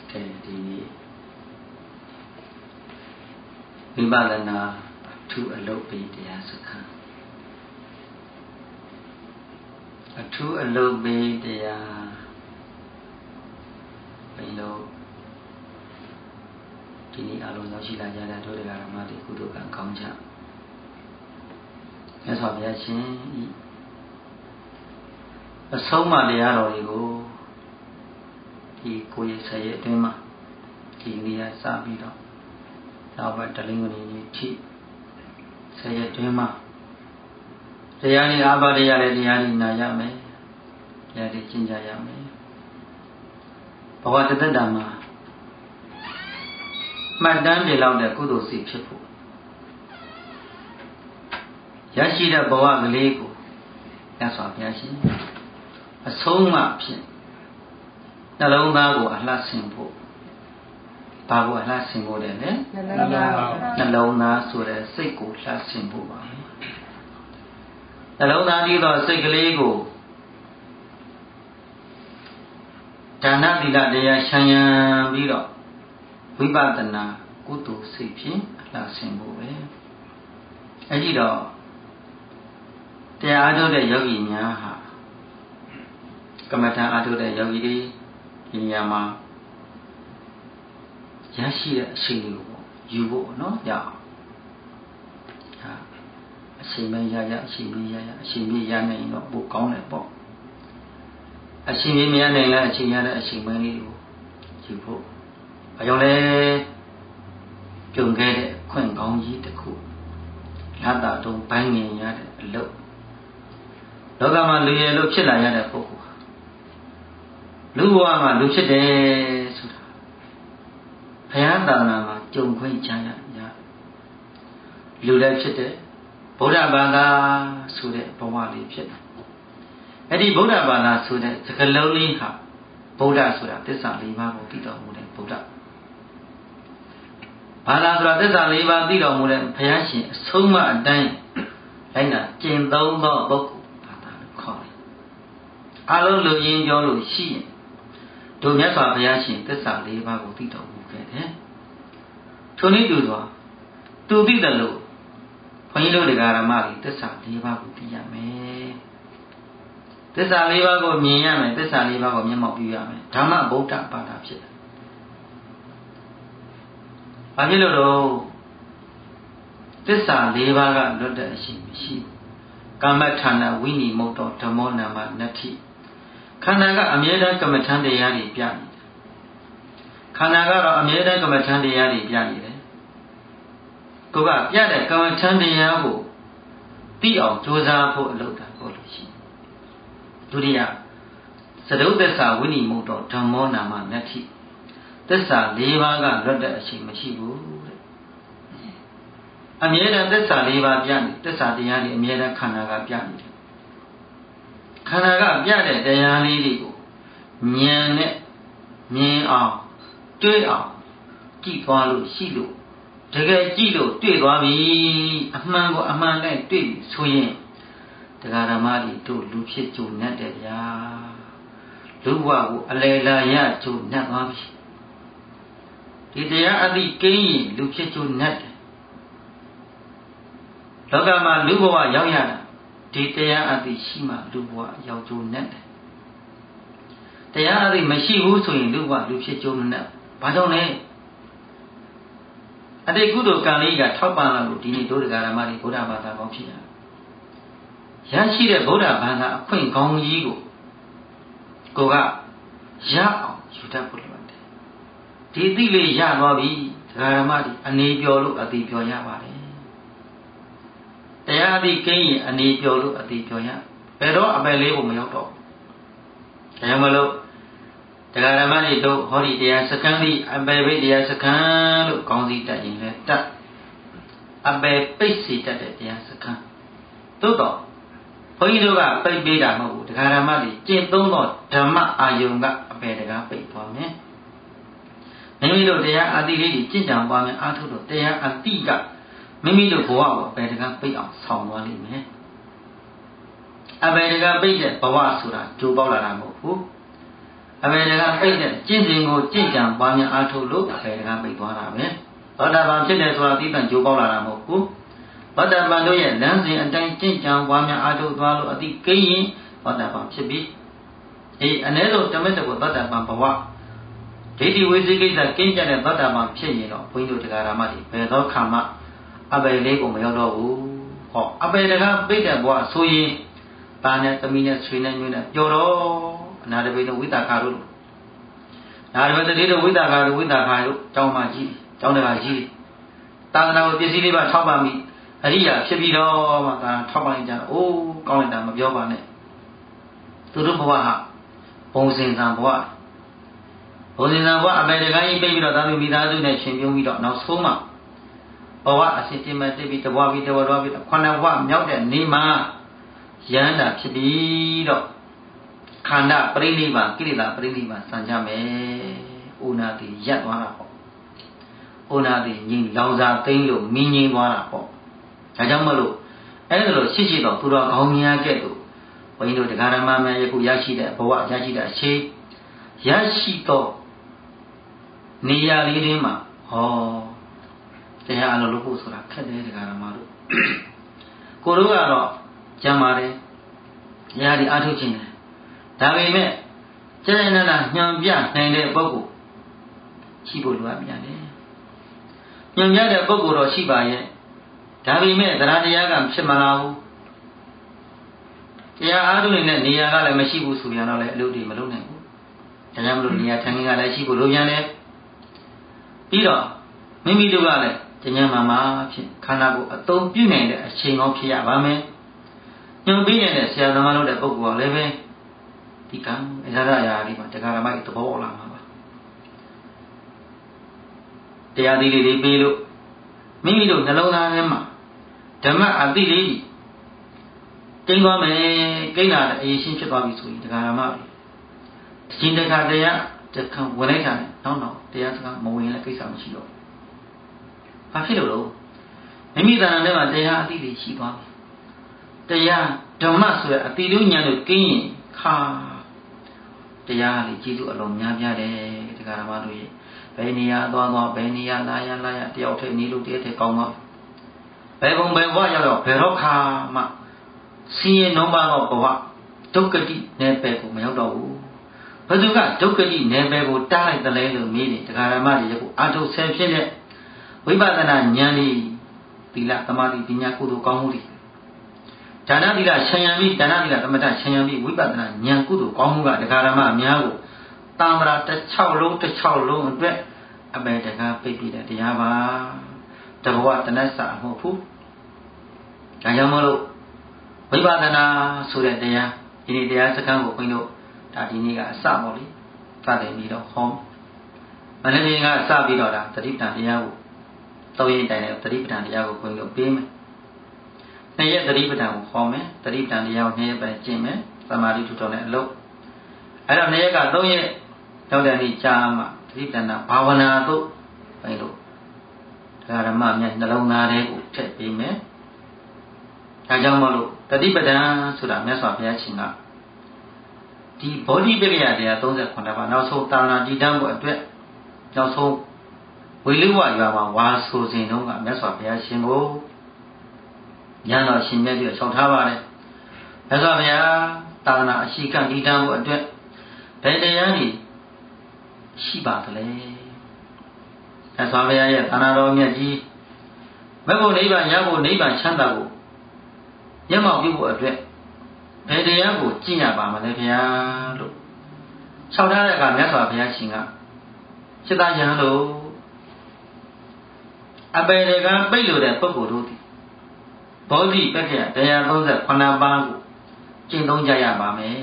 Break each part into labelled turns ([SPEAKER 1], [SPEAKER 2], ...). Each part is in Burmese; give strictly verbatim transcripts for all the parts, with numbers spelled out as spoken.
[SPEAKER 1] ကဲဒီနေ့ဝိပဿနာအထူးအလုပ်ပေးတရားစခန်းအထူးအလုပ်ပေးတရားဘယ်လိုဒီနေ့အလုံးရောက်ရှိလာကြတဲ့တို့တရားဓမ္မတွေကုသိုလ်ကံကောင်းကြမြတ်စွာဘုရားရှင်ဤအဆုံးအမတရားတော်တွေကိုဒီကိုယ်ရဲ့ဆရာအတွင်းမှာဒီနေ့ကစပြီးတော့နောက်ဘက်တလင်းဝင်ကြီးထိဆရာအတွင်းမှာတရားဤအာဘာတရားလည်းတရားဤနာရမယ်တရားဤကျင့်ကြရမယ်ဘဝတသက်တာမှာမှတ်တမ်းတွေလောက်တဲ့ကုသိုလ်စိတ်ဖြစ်ဖို့ရရှိတဲ့ဘဝကလေးကိုမြတ်စွာဘုရားရှင်အဆုံးအမဖြစ်နှလုံးသားကိုအလှဆင်ဖို့ဘာကိုအလှဆင်ဖို့တယ်လဲနှလုံးသားနှလုံးသားဆိုတဲ့စိတ်ကိုလှဆင်ဖို့ပါနှလုံးသားဒီတော့စိတ်ကလေးကိုဒါနသီလတရားရှမ်းရံပြီးတော့ဝိပဿနာကုသိုလ်စိတ်ဖြင့်အလှဆင်ဖို့ပဲအဲ့ဒီတော့တရားအားထုတ်တဲ့ယောဂီများဟာကမ္မထာအားထုတ်တဲ့ယောဂီတွေဒီနေရာမှာရရှိတဲ့အချိန်လေးကိုပေါ့ယူဖို့နော်ရအောင်ဟာအချိန်မရရအချိန်မရရအချိန်မရနိုင်တော့ပိုကောင်းတယ်ပေါ့အချိန်မရနိုင်လဲအချိန်ရတဲ့အချိန်မလေးကိုယူဖို့ဘာကြောင့်လဲပြုံခဲ့တဲ့ခွင့်ကောင်းကြီးတစ်ခုလာတာတုံးဘိုင်းငင်ရတဲ့အလုပ်လောကမှာလူရည်လို့ဖြစ်လာရတဲ့ပုဂ္ဂိုလ်လူဘဝမှာလူဖြစ်တယ်ဆိုတာဘုရားသာသနာမှာကြုံခွင့်ချမ်းရရလူလည်းဖြစ်တယ်ဗုဒ္ဓဘာသာဆိုတဲ့ဘဝလေးဖြစ်တယ်အဲ့ဒီဗုဒ္ဓဘာသာဆိုတဲ့စကားလုံးလေးဟာဗုဒ္ဓဆိုတာသစ္စာလေးပါးကိုသိတော်မူတဲ့ဗုဒ္ဓဘာသာဆိုတာသစ္စာလေးပါးသိတော်မူတဲ့ဘုရားရှင်အဆုံးအမအတိုင်းလိုက်တာကျင့်သုံးသောပုဂ္ဂိုလ်ဘာသာလို့ခေါ်တယ်အလုံးလူရင်းပြောလို့ရှိရင်တို့မြတ်စွာဘုရားရှင်သစ္စာလေးပါးကိုသိတော်မူခဲ့တယ်ထိုနည်းတူသောသူသိတယ်လို့ဘုန်းကြီးတို့တရားဓမ္မတွေသစ္စာလေးပါးကိုသိရမယ်သစ္စာလေးပါးကိုမြင်ရမယ်သစ္စာလေးပါးကိုမျက်မှောက်ပြုရမယ်ဓမ္မဗုဒ္ဓဘာသာဖြစ်တယ်ဘာဖြစ်လို့တော့သစ္စာလေးပါးကလွတ်တဲ့အရှိမရှိဘူးကမ္မထာဏဝိနိမုတ်တော်ဓမ္မောနာမနတ္ထိခန္ဓာကအမြဲတမ်းကမ္မထံတရားတွေပြနေတယ်ခန္ဓာကတော့အမြဲတမ်းကမ္မထံတရားတွေပြနေတယ်ကိုကပြတဲ့ကမ္မထံတရားကိုသိအောင်ကြိုးစားဖို့အလုပ်တာပို့လို့ရှိဒုတိယသဒုသစ္စာဝိနိမုတ်တော်ဓမ္မောနာမနတ္ထိသစ္စာ၄ပါးကလွတ်တဲ့အရှိမရှိဘူးတဲ့အမြဲတမ်းသစ္စာ၄ပါးပြနေသစ္စာတရားတွေအမြဲတမ်းခန္ဓာကပြနေတယ်ခန္ဓာကပြတဲ့တရားလေးတွေကိုဉာဏ်နဲ့မြင်အောင်တွေးအောင်ကြည့်သွားလို့ရှိလို့တကယ်ကြည့်လို့တွေ့သွားပြီအမှန်ကိုအမှန်နဲ့တွေ့ပြီဆိုရင်တရားဓမ္မတွေတို့လူဖြစ်ကြုံနဲ့တယ်ဗျာလူဘဝကိုအလေလာရကြုံနဲ့သွားပြီဒီတရားအသိကိန်းရင်လူဖြစ်ကြုံနဲ့တယ်လောကမှာလူဘဝရောက်ရတာဒီတရားအသိရှိမှလူဘဝရောက်ကြုံနဲ့တယ်တရားအသိမရှိဘူးဆိုရင်လူဘဝလူဖြစ်ကြုံနဲ့ဘာကြောင့်လဲအတိတ်ကုသိုလ်ကံလေးကထောက်ပံ့လာလို့ဒီနေ့ဒုဒ္ဒဂရမတွေဗုဒ္ဓဘာသာကောင်းဖြစ်ရရရှိတဲ့ဗုဒ္ဓဘာသာအခွင့်ကောင်းကြီးကိုကိုကရအောင်ယူတတ်ဖို့လိုတယ်ဒီသိလေးရသွားပြီဒဂရမတွေအနေပြောလို့အတိပြောရပါတယ်တရားအသိကိန်းရင်အနေပြောလို့အတိပြောရဘယ်တော့အပယ်လေးကိုမရောက်တော့ဒါကြောင့်မလို့တရားဓမ္မတွေတို့ဟောဒီတရားစကံဒီအပယ်ပိတ်တရားစကံလို့ကောင်းစီတတ်ရင်လည်းတတ်အပယ်ပိတ်စီတတ်တဲ့တရားစကံသို့တော့ဘုန်းကြီးတို့ကပိတ်ပေးတာမဟုတ်ဘူးတရားဓမ္မတွေကျင့်သုံးတော့ဓမ္မအာယုံကအပယ်တရားပိတ်သွားမယ်မိမိတို့တရားအတိလေးကြီးကျင့်ကြံပွားမယ်အားထုတ်တော့တရားအတိကမိမိတို့ဘဝကိုအပယ်တရားပိတ်အောင်ဆောင်သွားလိမ့်မယ်အပယ်တရားပိတ်တဲ့ဘဝဆိုတာကြိုးပေါက်လာတာမဟုတ်ဘူးအဘေဒကပိတ်တဲ့ကျင့်စဉ်ကိုကြင့်ကြံပွားများအားထုတ်လို့အဘေဒကပိတ်သွားတာပဲသောတာပန်ဖြစ်တယ်ဆိုတာသိတဲ့ကြိုးပေါက်လာတာမဟုတ်ဘူးသောတာပန်တို့ရဲ့လမ်းစဉ်အတိုင်းကျင့်ကြံပွားများအားထုတ်သွားလို့အတိကိရင်သောတာပန်ဖြစ်ပြီအေးအ ਨੇ ဆုံးတမက်တကိုသောတာပန်ဘဝဒိဋ္ဌိဝိသိကိစ္စကင်းကြတဲ့သောတာပန်ဖြစ်ရင်တော့ဘုန်းကြီးတို့တရားဓမ္မတွေဘယ်သောခါမှအဘေလေးကိုမရောက်တော့ဘူးဟောအဘေတကပိတ်တဲ့ဘဝဆိုရင်တာနဲ့သမီးနဲ့ဆွေနဲ့ညွှန်းနဲ့ပြောတော့အနာတပိတို့ဝိတာခါတို့နာတပိတတိတို့ဝိတာခါတို့ဝိတာခါတို့ကျောင်းမကြီးကျောင်းတကာကြီးတာသနာကိုပစ္စည်းလေးပါထောက်ပါမိအရိယာဖြစ်ပြီးတော့မှဒါထောက်ပါနေကြအိုးကောင်းလိုက်တာမပြောပါနဲ့သူတို့ဘဝဟာဘုံစင်ဆံဘဝဘုံစင်ဆံဘဝအပေတကကြီးပြိပြီးတော့သာမီမိသားစုနဲ့ရှင်ပြုံးပြီးတော့နောက်ဆုံးမှဘဝအစစ်တင်မဲ့တိပြီးတဘဝပြီးတဘဝတော့ပြီးခန္ဓာဘဝမြောက်တဲ့နေမှာယန္တာဖြစ်ပြီးတော့ခန္ဓာပရိနိဗ္ဗာန်ကိလေသာပရိနိဗ္ဗာန်စံကြမယ်။ဥနာတိရပ်သွားတာပေါ့။ဥနာတိငြိမ်လောင်စာသိမ့်လို့မြင်ငြိမ်သွားတာပေါ့။ဒါကြောင့်မလို့အဲ့ဒါလို့ရှိရှိတော့သူတော်ကောင်းများကဲ့သို့ဘုန်းကြီးတို့တရားဓမ္မများယခုရရှိတဲ့ဘဝရရှိတဲ့အချိန်ရရှိတော့နေရာလေးတွင်မှာဟောတရားအလုပ်လုပ်ဖို့ဆိုတာခက်တယ်တရားဓမ္မတို့ကိုတို့ကတော့ကျမ်းပါတယ်တရားဒီအားထုတ်ခြင်းတယ်ဒါပေမဲ့ကျင့်နေလားညံပြနိုင်တဲ့ပုဂ္ဂိုလ်ရှိဖို့လိုအပ်ပြန်တယ်ညံပြတဲ့ပုဂ္ဂိုလ်တော့ရှိပါရဲ့ဒါပေမဲ့တရားတရားကဖြစ်မလာဘူးတရားအားထုတ်နေတဲ့နေရာကလည်းမရှိဘူးဆိုပြန်တော့လည်းအလုပ်တွေမလုပ်နိုင်ဘူးဒါကြောင့်မလို့နေရာထိုင်ခင်းကလည်းရှိဖို့လိုပြန်တယ်ပြီးတော့မိမိတို့ကလည်းကျဉ်းကျဉ်းမာမာဖြစ်ခန္ဓာကိုယ်အသုံးပြုနိုင်တဲ့အချိန်ကောင်းဖြစ်ရပါမယ်ညွန်ပေးနေတဲ့ဆရာသမားတို့တဲ့ပုဂ္ဂိုလ်ကလည်းပဲဒီကံအရာရာလေးမှာတရားဓမ္မကြီးသဘောပေါက်လာမှာပါတရားသီးလေးတွေပေးလို့မိမိတို့နှလုံးသားထဲမှာဓမ္မအသိလေးကြီးကျင်းသွားမယ်ကိန်းတာအရေးရှင်းဖြစ်သွားပြီဆိုရင်တရားဓမ္မတွေအရှင်တခါတရားတခါဝင်လိုက်တာနဲ့နောက်တော့တရားစကားမဝင်လည်းကိစ္စမရှိတော့ဘာဖြစ်လို့လဲမိမိတဏ္ဍာထဲမှာတရားအသိတွေရှိသွားပြီတရားဓမ္မဆိုရအတိလူညာတို့ကင်းရင်ခါတရားလေးကျေးဇူးအလုံးများပြားတယ်တရားဓမ္မတို့ရဲ့ဘယ်နေရာသွားသွားဘယ်နေရာလာရလာရတယောက်ထဲနေလို့တည်းထဲကောင်းသွားဘယ်ဘုံဘယ်ဘဝရောက်တော့ဘယ်တော့ခါမှဆင်းရဲနှောပါတော့ဘဝဒုက္ခတိနယ်ပယ်ကိုမရောက်တော့ဘူးဘယ်သူကဒုက္ခတိနယ်ပယ်ကိုတားလိုက်တယ်လဲလို့မေးတယ်တရားဓမ္မတွေရဲ့ကိုအာထုဆယ်ဖြစ်တဲ့ဝိပဿနာဉာဏ်ဤသီလသမာဓိပညာကုသိုလ်ကောင်းမှုတွေဒါနသီလဆံယံပြီးဒါနသီလသမထဆံယံပြီးဝိပဿနာဉာဏ်ကုသိုလ်ကောင်းမှုကတရားဓမ္မအများကိုတံ္ဍရာတစ်ချောက်လုံးတစ်ချောက်လုံးအတွက်အပေတကားပိတ်ပြီးတဲ့တရားပါတဘဝတဏ္ဍစာမဟုတ်ဘူးဒါကြောင့်မလို့ဝိပဿနာဆိုတဲ့တရားဒီနေ့တရားစခန်းကိုခွင့်လို့ဒါဒီနေ့ကအစပေါ့လေစတယ်ပြီးတော့ဟောမနေ့ကစပြီးတော့ဒါတတိပ္ပံတရားကိုသုံးရင်တိုင်တဲ့တတိပ္ပံတရားကိုခွင့်လို့ပေးမယ်နှစ်ရက်တတိပ္ပံကိုဟောမယ်တတိပ္ပံတရားကိုနှစ်ရက်ပဲကျင့်မယ်သမာဓိထူထောင်တဲ့အလုပ်အဲ့တော့နှစ်ရက်ကသုံးရက်ရောက်တဲ့နေ့ကြာမှတတိပ္ပံဘာဝနာတို့ပဲလို့တရားဓမ္မများနှလုံးသားထဲကိုထည့်ပေးမယ်ဒါကြောင့်မလို့တတိပ္ပံဆိုတာမြတ်စွာဘုရားရှင်ကဒီဘောဓိပက္ခယတရားသုံးဆယ်ခုပါးနောက်ဆုံးတာနာတည်တံ့ဖို့အတွက်နောက်ဆုံးဝေလိဝရွာမှာဝါဆိုစဉ်တုန်းကမြတ်စွာဘုရားရှင်ကိုဉာဏ်တော်ရှင်မြတ်ပြီးတော့ဆောင်ထားပါတယ်မြတ်စွာဘုရားတာနာအရှိကတည်တံ့ဖို့အတွက်ဘယ်တရားကြီးရှိပါသလဲမြတ်စွာဘုရားရဲ့တာနာတော်မြတ်ကြီးမဂ္ဂုနိဗ္ဗာန်ရဖို့နိဗ္ဗာန်ချမ်းသာဖို့မျက်မှောက်ပြုဖို့အတွက်ဘယ်တရားကိုကျင့်ရပါမလဲဗျာလို့လျှောက်ထားတဲ့အခါမြတ်စွာဘုရားရှင်ကစိတ္တယံလို့အပေတကပိတ်လို့တဲ့ပုဂ္ဂိုလ်တို့သည်ဘောဓိပက္ခယတရားသုံးဆယ်ခုပါးကိုကျင့်သုံးကြရပါမယ်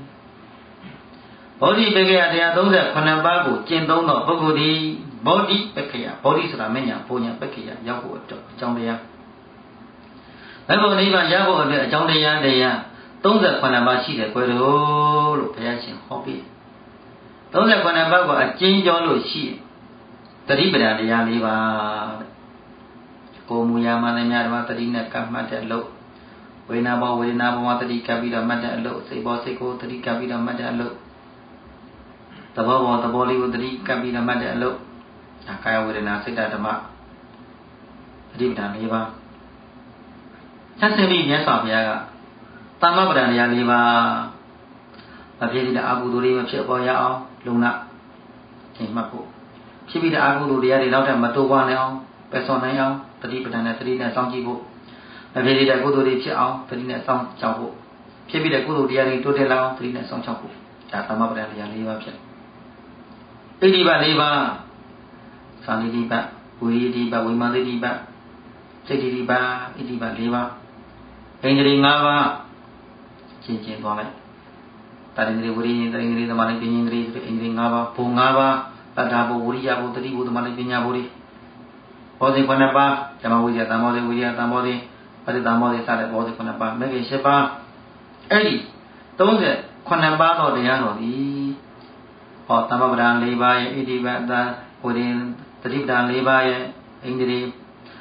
[SPEAKER 1] ဘောဓိပက္ခယတရားသုံးဆယ်ခုပါးကိုကျင့်သုံးတော့ပုဂ္ဂိုလ်သည်ဘောဓိပက္ခယဘောဓိဆိုတာမညာဘုံညာပက္ခယရောက်ဖို့အတွက်အကြောင်းတရားဘယ်လိုနိဗ္ဗာန်ရဖို့အတွက်အကြောင်းတရားတရားသုံးဆယ်ခုပါးရှိတယ်ကွယ်လို့လို့ဘုရားရှင်ဟောပြီးသုံးဆယ်ခုပါးကိုအကျဉ်းပြောလို့ရှိတတိပဒံတရားလေးပါကိုမူယာမလည်းများတော့တတိနဲ့ကပ်မှတ်တဲ့အလုပ်ဝေနာဘောဝေနာဘောမှာတတိကပ်ပြီးတော့မှတ်တဲ့အလုပ်စိတ်ဘောစိတ်ကိုတတိကပ်ပြီးတော့မှတ်တဲ့အလုပ် the Bobo, the body with the deep can be the matter look. A kaya with an acid at the map. Deep down liver. Just a bit, yes, of Yaga. Tamabadan Yaliva. A pity the Abu Duri of Chipoya, Luna. King Mapu. She be the Abu Duri out and Matuwa now, Persona, the deep than a three and some people. A pity the good Duri Chiao, three and some Chapo. She be the good Duri to the lao, three and some Chapo. Tamabadan Yaliva. Idiba Liva. Sanidiba, Uridiba, Wimadiba, Sediba, Idiba Liva. Angry Nava. Chinchin Wale. Taringri Uri, Taringri the Malipin, Ingri Nava, Pungava, Tadabo, Uria, Butri, with the Malipina Buri. Body Panapa, Tamawiya, Tamodi, Wiya, Tamodi, but the Tamodi started Body Panapa, make a shepa. Eddie, don't it, Conaba or the Yano, or Tamabran, Levi, Idiba, within the deep down Levi, Ingri.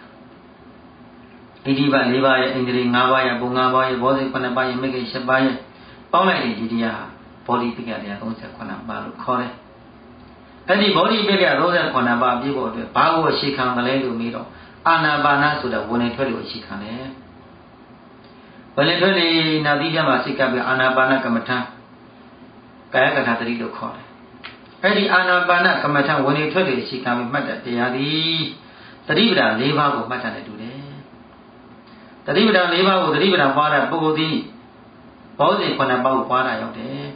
[SPEAKER 1] Idiba Levi, Ingri, Navaya, Bungava, Body Panapa, make a shepa. Only India, body bigger than those that Conaba, Corre. Any body bigger those that Conaba, people, the Bago, she can the lady middle. Anabana to the one and twenty, she can. Well, literally, Nadia Masika, Anabana Kamatan. Kayaka had a little corre. Any Anabana Kamatan, one and twenty, she can be mad. They are the Ribra, Leva, go matter to them. The Ribra, Leva, with the Ribra, Bada, Bogodi. Body when about what I out there.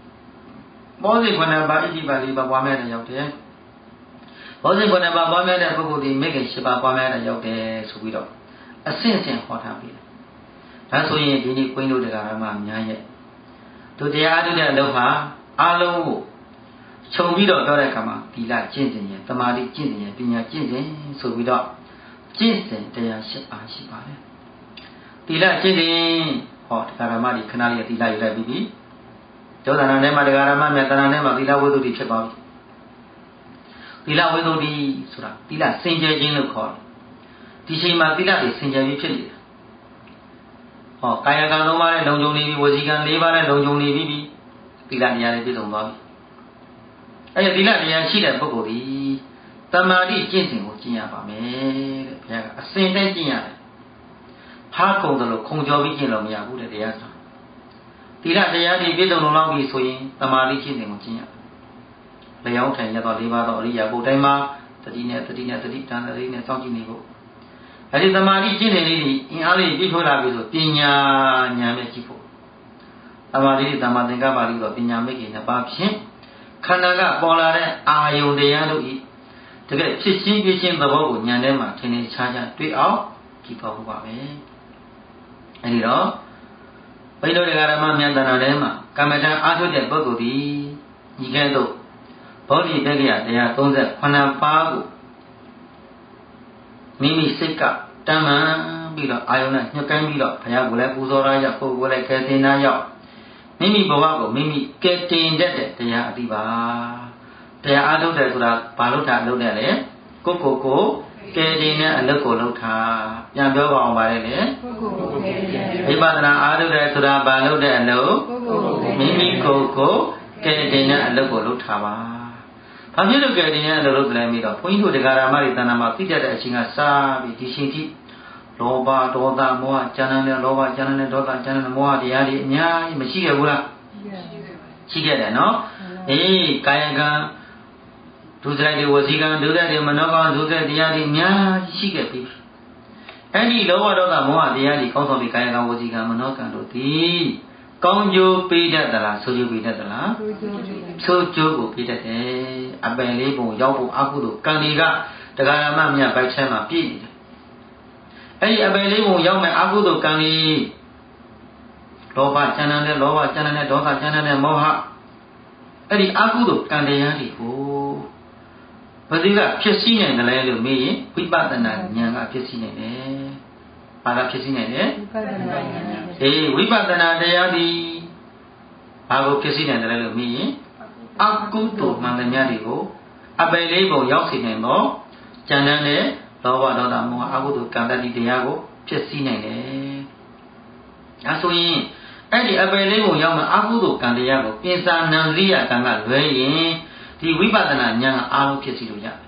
[SPEAKER 1] Body when about Idiba Liba Waman out there. Body when about Waman and Bogodi make a Shiba Waman out there, so we don't. A sense in what happened. That's why you didn't point to the Garama Yaya. To the other Aloha, Alo. So we don't Dorakama, Tila Jinsin, Tamari Jinsin, Pina Jinsin, so we don't. Jinsin, they are ship and Shiba. Tila Jinsin. Hot Karamadi Canali at the Bibi. Jodana Nema de Garama, Metana Nema, Villa Wudu di Chabavi. Villa Wudu di Sura, Villa Saint Jane call. Tishima Villa is Saint Javi. Oh, Kayaganoma and Longjoni was he can live and Longjoni Bibi. Villa Yari Bidon. I Villa Yashida Bogodi. Tamari Jinsin was Gia Bame, a Saint Gia. Harko the Kongjovi in Lomia would the answer. Tila de Yadi Bidon Longi swing, the Mali in Mutia. Layout and Yaba Liva or Ria Bodema, the dinner, the dinner, the deep down the dinner, something niveau. I did the Mali in Ali before I was Pina Yametipo. Amadi the Madinga Bali of Pina making a babshin. Kanaga Bolare, Ayo de Yadu. To get fifteen pitching the Bobo, Yanema, Tennis Charger, three out, keep up away. And it all. We know the Garama Yandanema, Kamata Atu de Bogodi, Yigendo, Body Begia, they are those that Panapago, Mimi Sika, Tama, Bilo, Iona, Nukan Bilo, Payagula, Uzoraya, Pogula, Katina Yaw, Mimi Bovago, Mimi, Katin Dead, they are Diva, they are Adu de Paluta Lodele, Coco. Kedina and Loco Lota, Yambo Barele, Ibana Adu to the Balo de Lo, Mimi Coco, Kedina and Loco Lotava. Have you looked at the end of the Lamida? Point to the Garamari Tanama, Peter that she has Sabi, Tishiti, Loba, Doda, Moa, Janana, Loba, Janana, Doda, Janana, Moa, the Adi, Nya, Messiah Gula. She get it, no? Eh, Kayaga. Do that, it was he can do that, Manoga, do that, the Yadi, Nya, she get people. Any lower of the Moa, the Yadi, Koto, the Kayaga, was he can Manoga, do the Conjo Peter, the last, so you be that the last. So Jogo Peter, a Belebo, Yabu, Abudu, Kandiga, the Garamamia by Chema P. Any Abelebo, Yama Abudu, Kandi Loba, Janana, Loba, Janana, Doga, Janana, Moha. Any Abudu, Kandayadi, but they got kissing and the land of me, we bought the Nanga kissing it. Para kissing it, eh? We bought the Nadayadi. I will kissing and the land of me. Akuto, Mandanyadigo, Abelebo, Yoxin and Law, Janane, Lova Dodamo, Abudu, Kandadi Diago, kissing it. As we အဲ့ဒီအပယ်လေးကိုရောက်မှအကုသိုလ်ကံတရားကိုပိစာနံရိယကံကလွဲရင်ဒီဝိပဿနာဉာဏ်ကအားလုံးဖြစ်စီလို့ရတယ်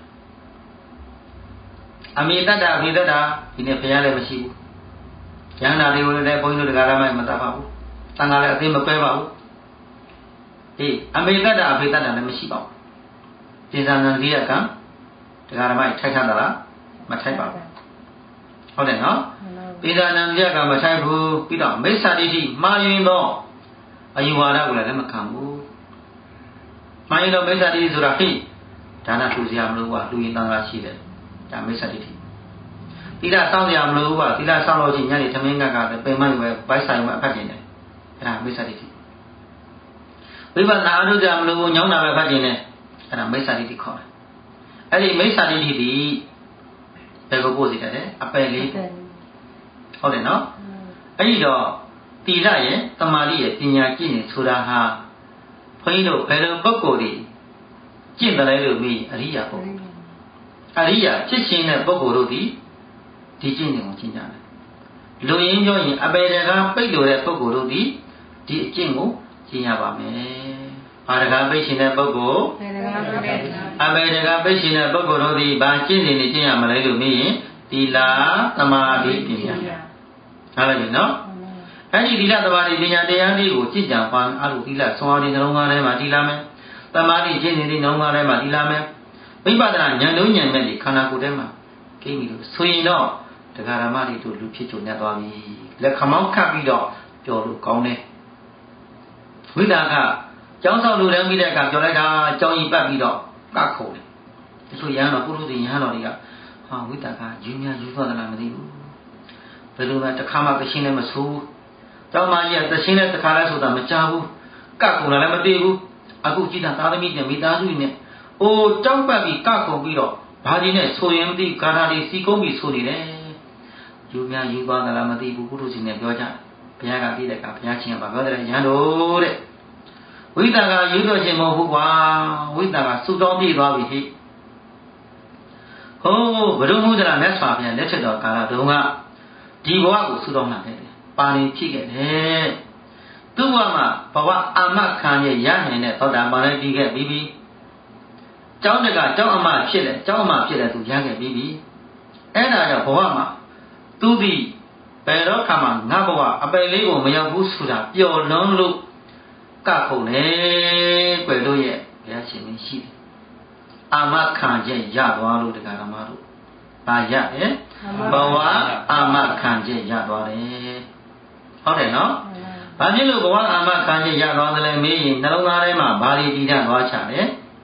[SPEAKER 1] အမေတ္တအဖေတ္တဒီနေ့ဘုရားလည်းမရှိဘူးဉာဏ်နာတွေကိုလည်းဘုန်းကြီးတို့တရားဓမ္မမတတ်ပါဘူးတန်ခါလည်းအသိမပဲပါဘူးအေးအမေတ္တအဖေတ္တလည်းမရှိပါဘူးပိစာနံရိယကံတရားဓမ္မထိုက်ထတာလားမထိုက်ပါဘူးဟုတ်တယ်နော်ပိစာနံရိယကံမထိုက်ဘူးပြီးတော့မိစ္ဆာဒိဋ္ဌိမှားယွင်းသောအယူဝါဒကိုလည်းလက်မခံဘူးမှားယွင်းသောမိစ္ဆာဒိဋ္ဌိဆိုတာဟိဒါနထူစရာမလိုပါလူရင်တန်ခါရှိတယ်ဒါမိစ္ဆာဒိဋ္ဌိသီလစောင့်စရာမလိုဘူးပါသီလစောင့်လို့ချင်းညနေသမင်းကကလည်းပင်မရွယ်ဘိုက်ဆိုင်မှာအဖတ်ကျင်တယ်အဲ့ဒါမိစ္ဆာဒိဋ္ဌိဝိပဿနာအထုစရာမလိုဘူးညောင်းတာပဲဖတ်ကျင်တယ်အဲ့ဒါမိစ္ဆာဒိဋ္ဌိခေါ်တယ်အဲ့ဒီမိစ္ဆာဒိဋ္ဌိဒီဘယ်ကိုပို့စီတတ်တယ်အပယ်လေးဟုတ်တယ်နော်အဲ့ဒီတော့သီလရဲ့သမာဓိရဲ့ပညာကျင့်နေဆိုတာဟာဘုန်းကြီးတို့ဘယ်လိုပုဂ္ဂိုလ်တွေကျင့်တယ်လဲလို့ပြီးအရိယာပုဂ္ဂိုလ်အရိယာဖြစ်ခြင်းတဲ့ပုဂ္ဂိုလ်တို့ဒီဒီကျင့်နေကိုကျင့်ကြတယ်လူရင်းပြောရင်အပေတကားပိတ်လို့တဲ့ပုဂ္ဂိုလ်တို့ဒီဒီအကျင့်ကိုကျင့်ရပါမယ်ဘာတကားပိတ်ခြင်းတဲ့ပုဂ္ဂိုလ်အပေတကားပိတ်ခြင်းတဲ့ပုဂ္ဂိုလ်တို့ဒီဘာကျင့်နေနေကျင့်ရမလဲလို့ပြီးရင်သီလသမာဓိပညာနားလည်ပြီနော်အဲ့ဒီသီလသမာဓိပညာတရားလေးကိုကြည်ကြံပါအဲ့လိုသီလဆွမ်းအားဒီနှလုံးသားထဲမှာတည်လာမယ်သမာဓိကျင့်နေတဲ့နှလုံးသားထဲမှာတည်လာမယ်ဝိပဿနာဉာဏ်လုံးဉာဏ်နဲ့ဒီခန္ဓာကိုယ်ထဲမှာကိပြီလို့ဆိုရင်တော့တရားဓမ္မတွေတို့လူဖြစ်ကြုံရသွားပြီလက်ခမောင်းခတ်ပြီးတော့ပြောလို့ကောင်းတယ်ဝိဒါကကျောင်းဆောင်လူတန်းပြီးတဲ့အခါပြောလိုက်တာကျောင်းကြီးပတ်ပြီးတော့ကခုံတယ်ဒီလိုရဟန်းတော်ပုရုသေရဟန်းတော်တွေကဟာဝိဒါကယူများယူသွားသလားမသိဘူးဘယ်လိုမှတစ်ခါမှသရှင်းလည်းမဆိုးကျောင်းမကြီးကသရှင်းလည်းတစ်ခါလည်းဆိုတာမကြားဘူးကခုံလည်းမသိဘူးအခုကြည့်တာသာသမီနဲ့မိသားစုနဲ့အိုးကြောက်ပတ်ပြီးကခုံပြီးတော့ဘာဒီနဲ့ဆိုရင်မသိဂါထာတွေစီကုန်းပြီးဆိုနေတယ်ယူများယူသွားသလားမသိဘူးပုရုသေနဲ့ပြောကြဘုရားကပြည့်တဲ့ကဘုရားချင်းကပြောတယ်ရဟန်းတော်တဲ့ဝိဒါကယူတော့ခြင်းမဟုတ်ဘူးကွာဝိဒါကစုတောင်းပြေးသွားပြီဟိဟိုးဘုရုံမှုသလားမြတ်စွာဘုရားလက်ချက်တော်ကာလတုန်းကဒီဘဝကိုစုတောင်းလာခဲ့တယ်ပါဠိဖြစ်ခဲ့တယ်သူ့ဘဝမှာဘဝအာမခံရရနိုင်တဲ့သောတာပန်လည်းပြီးခဲ့ပြီးပြီကျောင်းတကကျောင်းအမဖြစ်တယ်ကျောင်းအမဖြစ်တယ်သူရခဲ့ပြီးပြီအဲ့ဒါကြောင့်ဘဝမှာသူဒီဘယ်တော့ခါမှငါဘဝအပယ်လေးကိုမရောက်ဘူးဆိုတာပျော်လွန်းလို့ကခုန်နေကွယ်တို့ရဲ့ဘုရားရှင်မရှိတယ်အာမခံချက်ရသွားလို့တရားဓမ္မတို့ဗာရတယ်ဘဝအာမခံချက်ရသွားတယ်ဟုတ်တယ်နော်ဘာဖြစ်လို့ဘဝအာမခံချက်ရသွားသလဲမေးရင်နှလုံးသားထဲမှာဘာတွေတည်ထားသွားချတယ်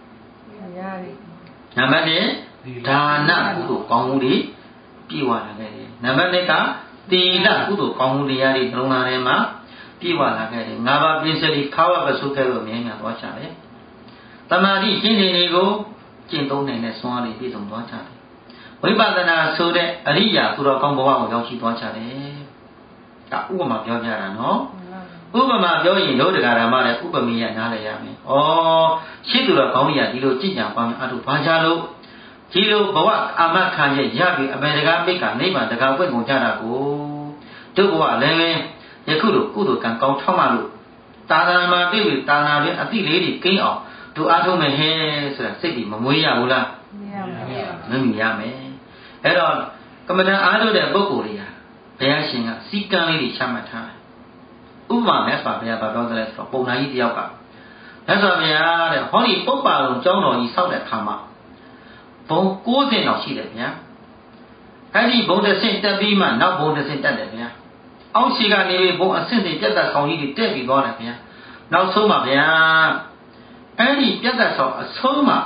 [SPEAKER 1] နံပါတ်တစ်ဒါနကုသိုလ်ကောင်းမှုတွေပြည့်ဝလာခဲ့တယ်နံပါတ်နှစ်ကသီလကုသိုလ်ကောင်းမှုတရားတွေနှလုံးသားထဲမှာပြည့်ဝလာခဲ့တယ်ငါးပါးပြည့်စုံပြီးခါဝပစုခဲ့လို့မြဲမြံသွားချတယ်တမာတိကျင့်နေတွေကိုကျင့်သုံးနိုင်တဲ့စွမ်းအားတွေပြည့်စုံသွားချတယ်ဝိပဿနာဆိုတဲ့အရိယာသူတော်ကောင်းဘဝကိုရောက်ရှိသွားချတယ်ဒါဥပမာပြောပြတာနော်ဥပမာပြောရင်တို့တရားဓမ္မနဲ့ဥပမေယနားလည်ရမယ်ဩရှိသူတော်ကောင်းကြီးကဒီလိုကြည်ကြံပါမယ်အတူဘာကြလို့ဒီလိုဘဝအာမခံရရပြီအပေတကားပိတ်ကနိဗ္ဗာန်တကားဝိတ်ကုန်ကြတာကိုတို့ဘဝလည်းပဲယခုလိုကုသိုလ်ကံကောင်းထောက်မှလို့သာသနာမှာပြည့်ပြီသာသနာတွင်အတိလေးတွေကိန်းအောင်တို့အားထုတ်မယ်ဟဲ့ဆိုတာစိတ်ကြီးမမွေးရဘူးလားမရပါဘူးမရမယ်အဲ့တော့ကမ္မဋ္ဌာန်းအားထုတ်တဲ့ပုဂ္ဂိုလ်တွေဟာဘုရားရှင်ကစီကံလေးတွေချမှတ်ထားတယ်ဥပမာနဲ့ဆိုဘုရားဘာပြောသလဲဆိုတော့ပုံနာကြီးတယောက်ကမြတ်စွာဘုရားတဲ့ဟောဒီပုပ္ပါလုံးကျောင်းတော်ကြီးဆောက်တဲ့အခါမှာဘုံကိုးဆင့်တော့ရှိတယ်ဗျာအဲ့ဒီဘုံတစ်ဆင့်တက်ပြီးမှနောက်ဘုံတစ်ဆင့်တက်တယ်ဗျာအောက်ရှိကနေဘုံအဆင့်ဆင့်ပြတ်သက်ဆောင်ကြီးတွေတက်ပြီးသွားတယ်ဗျာနောက်ဆုံးပါဗျာအဲ့ဒီပြတ်သက်ဆောင်အဆုံးမှာ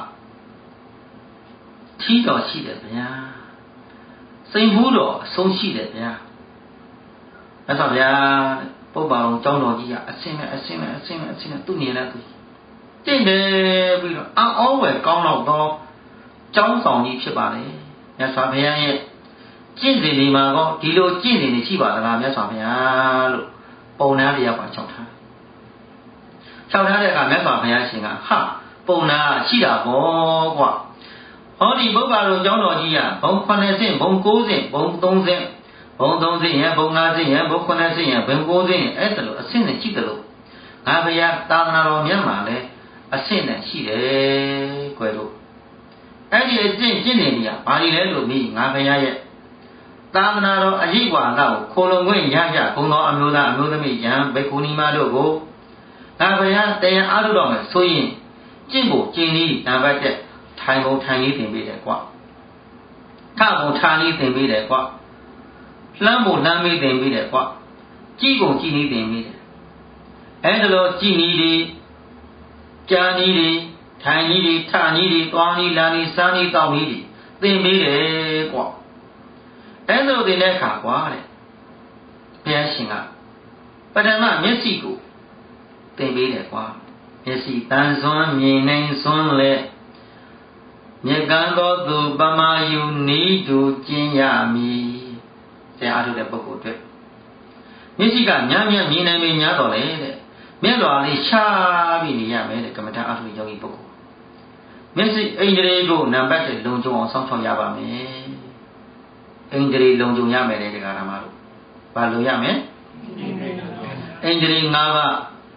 [SPEAKER 1] ထီးတော်ရှိတယ်ဗျာစိန်ဘူးတော်အဆုံးရှိတယ်ဗျာမြတ်စွာဘုရားပုပ္ပါလုံးကျောင်းတော်ကြီးကအဆင့်နဲ့အဆင့်နဲ့အဆင့်နဲ့အဆင့်နဲ့သူ့နေလိုက်သူတင့်တယ်ပြီးတော့အောင်းအောင်းဝယ်ကောင်းတော့တော့ကျောင်းဆောင်ကြီးဖြစ်ပါလေမြတ်စွာဘုရားရဲ့ကျင့်စဉ်ဒီမှာကောဒီလိုကျင့်စဉ်တွေရှိပါသလားမြတ်စွာဘုရားလို့ပုံနာတယောက်ကချောက်ထားချောက်ထားတဲ့အခါမြတ်စွာဘုရားရှင်ကဟာပုံနာရှိတာပေါ့ကွာဟောဒီပုပ္ပါလုံးကျောင်းတော်ကြီးကဘုံခုနှစ်ဆင့်ဘုံကိုးဆင့်ဘုံသုံးဆင့်ဘုံသုံးစိရင်ဘုံငါးစိရင်ဘုံခုနှစ်စိရင်ဘုံကိုးစိရင်အဲ့ဒါလို့အဆင့်နဲ့ရှိတယ်လို့ငါဘုရားသာသနာတော်မြတ်မှာလည်းအဆင့်နဲ့ရှိတယ်ကွယ်တို့အဲ့ဒီအကျင့်ကျင့်နေနေရဘာတွေလဲလို့မိငါဘုရားရဲ့သာသနာတော်အရေးဝါဒကိုခိုလုံခွင့်ရကြဂုဏ်တော်အမျိုးသားအမျိုးသမီးယံဘေကုဏီမတို့ကိုငါဘုရားတရားအားထုတ်တော်မယ်ဆိုရင်ကျင့်ဖို့ကျင့်နည်းနံပါတ်တစ်ထိုင်ပုံထိုင်နည်းသင်ပေးတယ်ကွာထပုံထားနည်းသင်ပေးတယ်ကွာလှမ်းဖို့လှမ်းပေးသင်ပေးတယ်ကွာကြည်ကုန်ကြည်နည်းသင်ပေးတယ်အဲ့ဒါလို့ကြည်နည်းတွေကြာနည်းတွေထိုင်နည်းတွေထနည်းတွေသွားနည်းလာနည်းစားနည်းတောက်နည်းတွေသင်ပေးတယ်ကွာအဲ့လိုသင်တဲ့အခါကွာတဲ့ဘုရားရှင်ကပထမမျက်စိကိုသင်ပေးတယ်ကွာမျက်စိတန်ဆွမ်းမြင်နိုင်စွမ်းလဲမြက်ကန်းသောသူပမာယူနီးတူကျင်းရမည်တရားအားထုတ်တဲ့ပုဂ္ဂိုလ်အတွက်မျက်စိကညံ့ညံ့မြင်နိုင်ပေများတော့လေတဲ့မျက်လွှာလေးရှားပြီးနေရမယ်တဲ့ကမ္မထာအားထုတ်ယောဂီပုဂ္ဂိုလ်မျက်စိအိန္ဒြေကိုနံပါတ်တစ်လုံခြုံအောင်စောင့်ရှောက်ရပါမယ်အိန္ဒြေလုံခြုံရမယ်တဲ့တရားဓမ္မတို့ဘာလုံရမယ်အိန္ဒြေ၅ပါး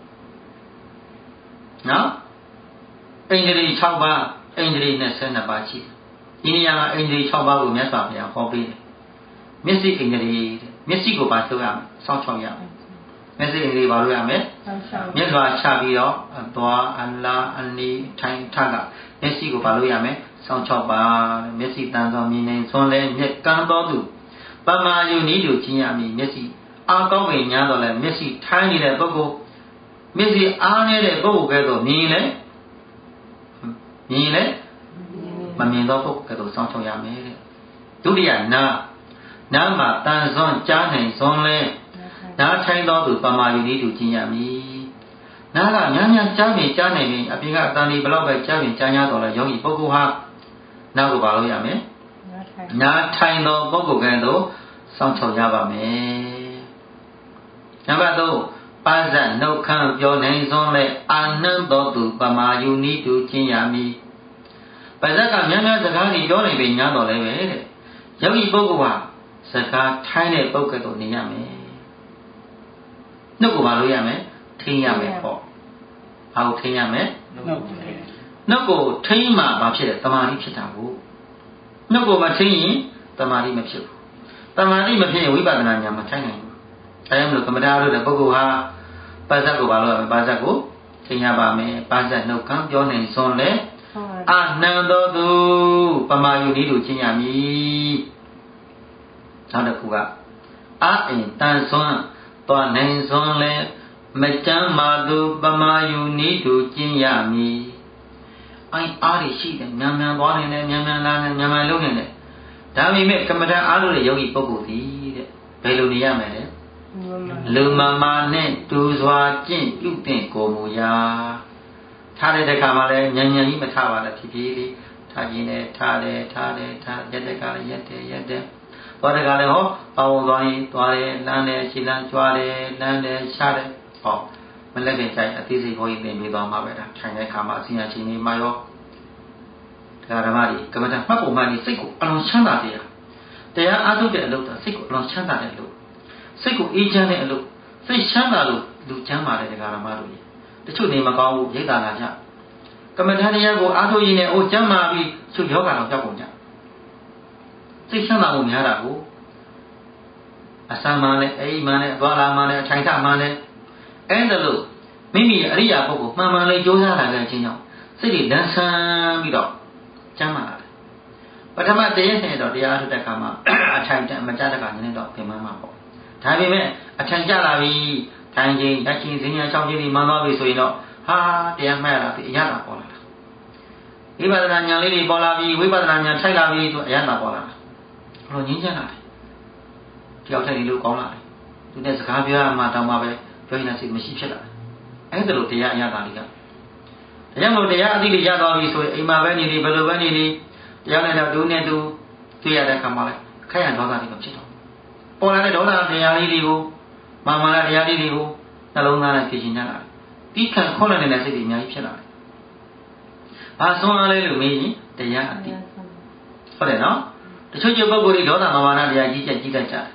[SPEAKER 1] နော်အိန္ဒြေ၆ပါးအိန္ဒြေ၂၂ပါးရှိတယ်ဒီနေရာမှာအိန္ဒြေ၆ပါးကိုမြတ်စွာဘုရားဟောပေးတယ်မျက်စိအိန္ဒြေတဲ့မျက်စိကိုပါလှုပ်ရမယ်စောင့်ရှောက်ရမယ်မျက်စိအိန္ဒြေပါလို့ရမယ်မျက်လွှာချပြီးတော့အသွားအလားအနီးထိုင်ထကမျက်စိကိုပါလို့ရမယ်စောင့်ရှောက်ပါမျက်စိတန်သောမြင်နေသွန်းလဲမျက်ကန်းတော်သူပမာယုနီးတူချင်းရမည်မျက်စိအားကောင်းပင်ညာတော့လဲမျက်စိထိုင်းနေတဲ့ပုဂ္ဂိုလ်မျက်စိအားနေတဲ့ပုဂ္ဂိုလ်ကဲတော့မြင်လဲမြင်လဲမမြင်တော့ပုဂ္ဂိုလ်ကဲတော့စောင့်ရှောက်ရမယ်တဲ့ဒုတိယနာနာမှာတန်စွန်းကြားနိုင်စွန်းလဲနားထိုင်းတော်သူပမာယုနီးတူချင်းရမည်နားကများများကြားမြင်ကြားနိုင်ရင်အပြင်ကအတန်ဒီဘလောက်ပဲကြားမြင်ကြားများတော့လဲယောဂီပုဂ္ဂိုလ်ဟာနားကိုပါလို့ရမယ်နားထိုင်တော်ပုဂ္ဂိုလ်ကဲတော့စောင့်ရှောက်ရပါမယ်နံပါတ်သုံးပါဇက်နှုတ်ခမ်းပြောနိုင်စွန်းလဲအာနန္တောသူပမာယုနီတူချင်းရမည်ပါဇက်ကများများစကားကြီးပြောနေပြီညားတော်လဲပဲတဲ့ယောဂီပုဂ္ဂိုလ်ဟာစကားထိုင်းတဲ့ပုဂ္ဂိုလ်တော့နေရမယ်နှုတ်ကိုပါလို့ရမယ်ထိန်းရမယ်ပေါ့ဘာကိုထိန်းရမယ်နှုတ်နှုတ်ကိုထိန်းမှဘာဖြစ်လဲတမာတိဖြစ်တာကိုနှုတ်ကိုမထိန်းရင်တမာတိမဖြစ်ဘူးတမာတိမဖြစ်ရင်ဝိပဿနာဉာဏ်မထိုင်နိုင်ဘူးအဲဒါမလို့ကမ္မထာလို့တဲ့ပုဂ္ဂိုလ်ဟာပါဇက်ကိုဘာလို့ရမလဲပါဇက်ကိုထိန်းရပါမယ်ပါဇက်နှုတ်ကံပြောနိုင်စွန်းလဲအာနန္တောသူပမာယုနီးတို့ချင်းရမည်နောက်တစ်ခုကအာအင်တန်စွန်းသွားနိုင်စွန်းလဲမကြမ်းမာသူပမာယုနီးတို့ချင်းရမည်အိုင်အားရရှိတယ်မြန်မြန်သွားနေတယ်မြန်မြန်လာနေမြန်မြန်လုံးနေတယ်ဒါပေမဲ့ကမ္မထာအားလို့တဲ့ယောဂီပုဂ္ဂိုလ်သည်တဲ့ဘယ်လိုနေရမလဲလူမမာနဲ့တူစွာကျင့်ပြုတဲ့ကိုမူရာထားတဲ့ခါမှာလည်းညံညံကြီးမထားပါနဲ့ဖြည်းဖြည်းလေးထားခြင်းနဲ့ထားတယ်ထားတယ်ထားရက်တဲ့ခါလည်းရက်တယ်ရက်တယ်သွားတဲ့ခါလည်းဟောပေါင်းသွားရင်သွားတယ်လမ်းတယ်ခြေလမ်းကြွားတယ်လမ်းတယ်ရှားတယ်ဟောမလက်ခင်ဆိုင်အသေးစိတ်ခေါ်ရင်သင်ပြီးသွားမှာပဲဒါထိုင်တဲ့ခါမှာအစဉ်အချင်းကြီးမှာရောဓမ္မကြီးကမ္မထာမှတ်ပုံမှန်ကြီးစိတ်ကိုအလွန်ချမ်းသာတယ်တရားအားထုတ်တဲ့အလုပ်တော့စိတ်ကိုအလွန်ချမ်းသာတဲ့အလုပ်စိတ်ကိုအေးချမ်းတဲ့အလုပ်စိတ်ချမ်းသာလို့လူချမ်းသာတဲ့ဓမ္မတို့ကြီးတချို့နေမကောင်းဘူးရိတ်တာလာကြကမ္မထာတရားကိုအားထုတ်ရင်းနဲ့အိုးချမ်းသာပြီးသူယောဂါတော့ကြောက်ကုန်ကြစိတ်ချမ်းသာမှုများတာကိုအစမ်းမှလည်းအိမ်မှလည်းသွားလာမှလည်းအထိုင်ထမှလည်းအဲ့ဒါလို့မိမိအရိယာပုဂ္ဂိုလ်မှန်မှန်လေးကြိုးစားလာတဲ့အချင်းကြောင့်စိတ်တွေလန်းဆန်းပြီးတော့ကျမ်းမာလာတယ်ပထမတည်းနဲ့တော့တရားထုတ်တဲ့အခါမှာအထိုင်တမကြတဲ့အခါနည်းနည်းတော့ပြင်မှန်းမှာပေါ့ဒါပေမဲ့အထိုင်ကြလာပြီထိုင်ခြင်းတက်ခြင်းစဉ္ညာ၆ခြင်းဒီမှန်သွားပြီဆိုရင်တော့ဟာတရားမှတ်ရတာဒီအရသာပေါ်လာတာဝိပဿနာဉာဏ်လေးတွေပေါ်လာပြီဝိပဿနာဉာဏ်ထိုက်လာပြီဆိုအရသာပေါ်လာတာဘလို့ငြင်းချမ်းလာတယ်တယောက်တည်းဒီလိုကောင်းလာတယ်သူနဲ့စကားပြောရမှတောင်းမှပဲပြောရင်လည်းစိတ်မရှိဖြစ်လာတယ်အဲ့ဒါလို့တရားအရသာလေးကဒါကြောင့်လို့တရားအသိတွေရသွားပြီဆိုရင်အိမ်မှာပဲနေနေဘယ်လိုပဲနေနေတရားနဲ့တော့ဒုနဲ့ဒုတွေ့ရတဲ့ခါမှာလဲခက်ရဒေါသတွေမဖြစ်တော့ပေါ်လာတဲ့ဒေါသတရားလေးတွေကိုမာမာလာတရားလေးတွေကိုနှလုံးသားနဲ့ဖြည့်ရှင်ကြတာပြီးခံခွန်းနေတဲ့စိတ်တွေအများကြီးဖြစ်လာတယ်။ဘာဆုံးအားလဲလို့မေးရင်တရားအသိဟုတ်တယ်နော်တချို့ကျပုဂ္ဂိုလ်တွေဒေါသမာမာနတရားကြီးချက်ကြီးတတ်ကြတယ်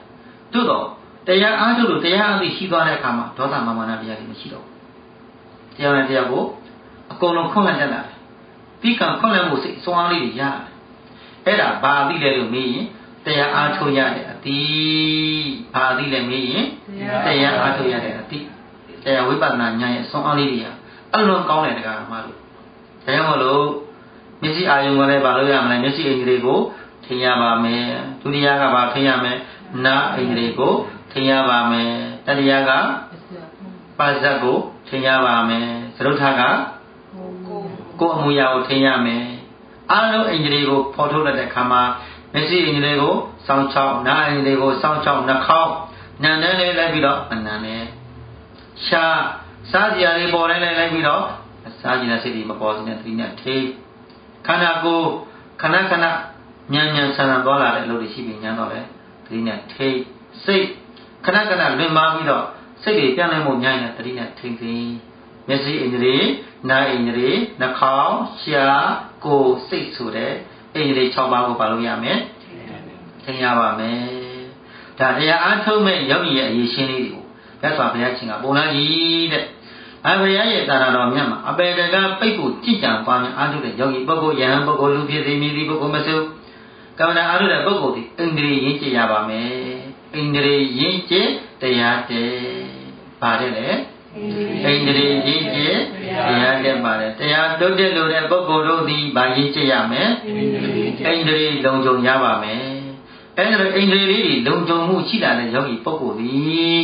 [SPEAKER 1] သို့တော့တရားအားထုတ်လို့တရားအသိရှိသွားတဲ့အခါမှာဒေါသမမာနတရားတွေမရှိတော့ဘူးတရားနဲ့တရားကိုအကုန်လုံးခွန့်လိုက်တတ်တာတိကံခွန့်လိုက်မှုစိတ်စွမ်းအားလေးတွေရတယ်အဲ့ဒါဘာအသိလဲလို့မေးရင်တရားအားထုတ်ရတဲ့အသိဘာအသိလဲမေးရင်တရားအားထုတ်ရတဲ့အသိတရားဝိပဿနာဉာဏ်ရဲ့စွမ်းအားလေးတွေအလွန်ကောင်းတဲ့တရားမှလို့ဒါကြောင့်မလို့မျက်စိအာယုံကလည်းဘာလို့ရမလဲမျက်စိအိမ်တွေကိုထင်ရပါမယ်ဒုတိယကဘာထင်ရမယ်နာအိမ်တွေကိုထင်ရပါမယ်တတိယကပါဇက်ကိုထင်ရပါမယ်သရုပ်ထကကိုယ်အမူအရာကိုထင်ရမယ်အားလုံးအိမ်တွေကိုဖော်ထုတ်လိုက်တဲ့အခါမှာမျက်စိအိမ်တွေကိုစောင်းချောင်းနားအိမ်တွေကိုစောင်းချောင်းနှာခေါင်းနံနဲ့လေးလိုက်ပြီးတော့အနံနဲ့ရှားစားကြရလေးပေါ်တိုင်းလိုက်ပြီးတော့စားကြတဲ့စိတ်တွေမပေါ်စနဲ့သတိနဲ့ထိခန္ဓာကိုယ်ခဏခဏမြန်မြန်ဆန်ဆန်သွားလာတဲ့အလုပ်တွေရှိပြီးညံတော့လေသတိနဲ့ထိစိတ်ခဏခဏလွင်ပါပြီးတော့စိတ်တွေပြန်လဲမှုညံ့တဲ့သတိနဲ့ထိသိမျက်စိအိန္ဒြေနားအိန္ဒြေနှာခေါင်းရှားကိုယ်စိတ်ဆိုတဲ့အိန္ဒြေ၆ပါးကိုပါလို့ရမယ်ထိရပါမယ်ဒါတရားအားထုတ်မဲ့ယောဂီရဲ့အရေးရှင်းလေးတွေကိုမြတ်စွာဘုရားရှင်ကပုံလာကြီးတဲ့အဘယရဲ့တာတော်မြတ်မှာအပေတကပိတ်ကိုကြည်ကြံပွားများအားထုတ်တဲ့ယောဂီပုဂ္ဂိုလ်ယဟန်ပုဂ္ဂိုလ်လူဖြစ်စေမြည်သည့်ပုဂ္ဂိုလ်မဆိုကမ္မနာအားထုတ်တဲ့ပုဂ္ဂိုလ်ဒီအိန္ဒြေရင်းကျက်ရပါမယ်အိန္ဒြေရင်းကျက်တရားတည်းပါတယ်လေအိန္ဒြေရင်းကျက်တရားတည်းပါတယ်တရားတုတ်တဲ့လို့တဲ့ပုဂ္ဂိုလ်တို့ဒီဗာရင်းကျက်ရမယ်အိန္ဒြေလုံခြုံရပါမယ်အဲ့ဒါအိန္ဒြေလေးတွေလုံခြုံမှုရှိလာတဲ့ယောဂီပုဂ္ဂိုလ်ဒီ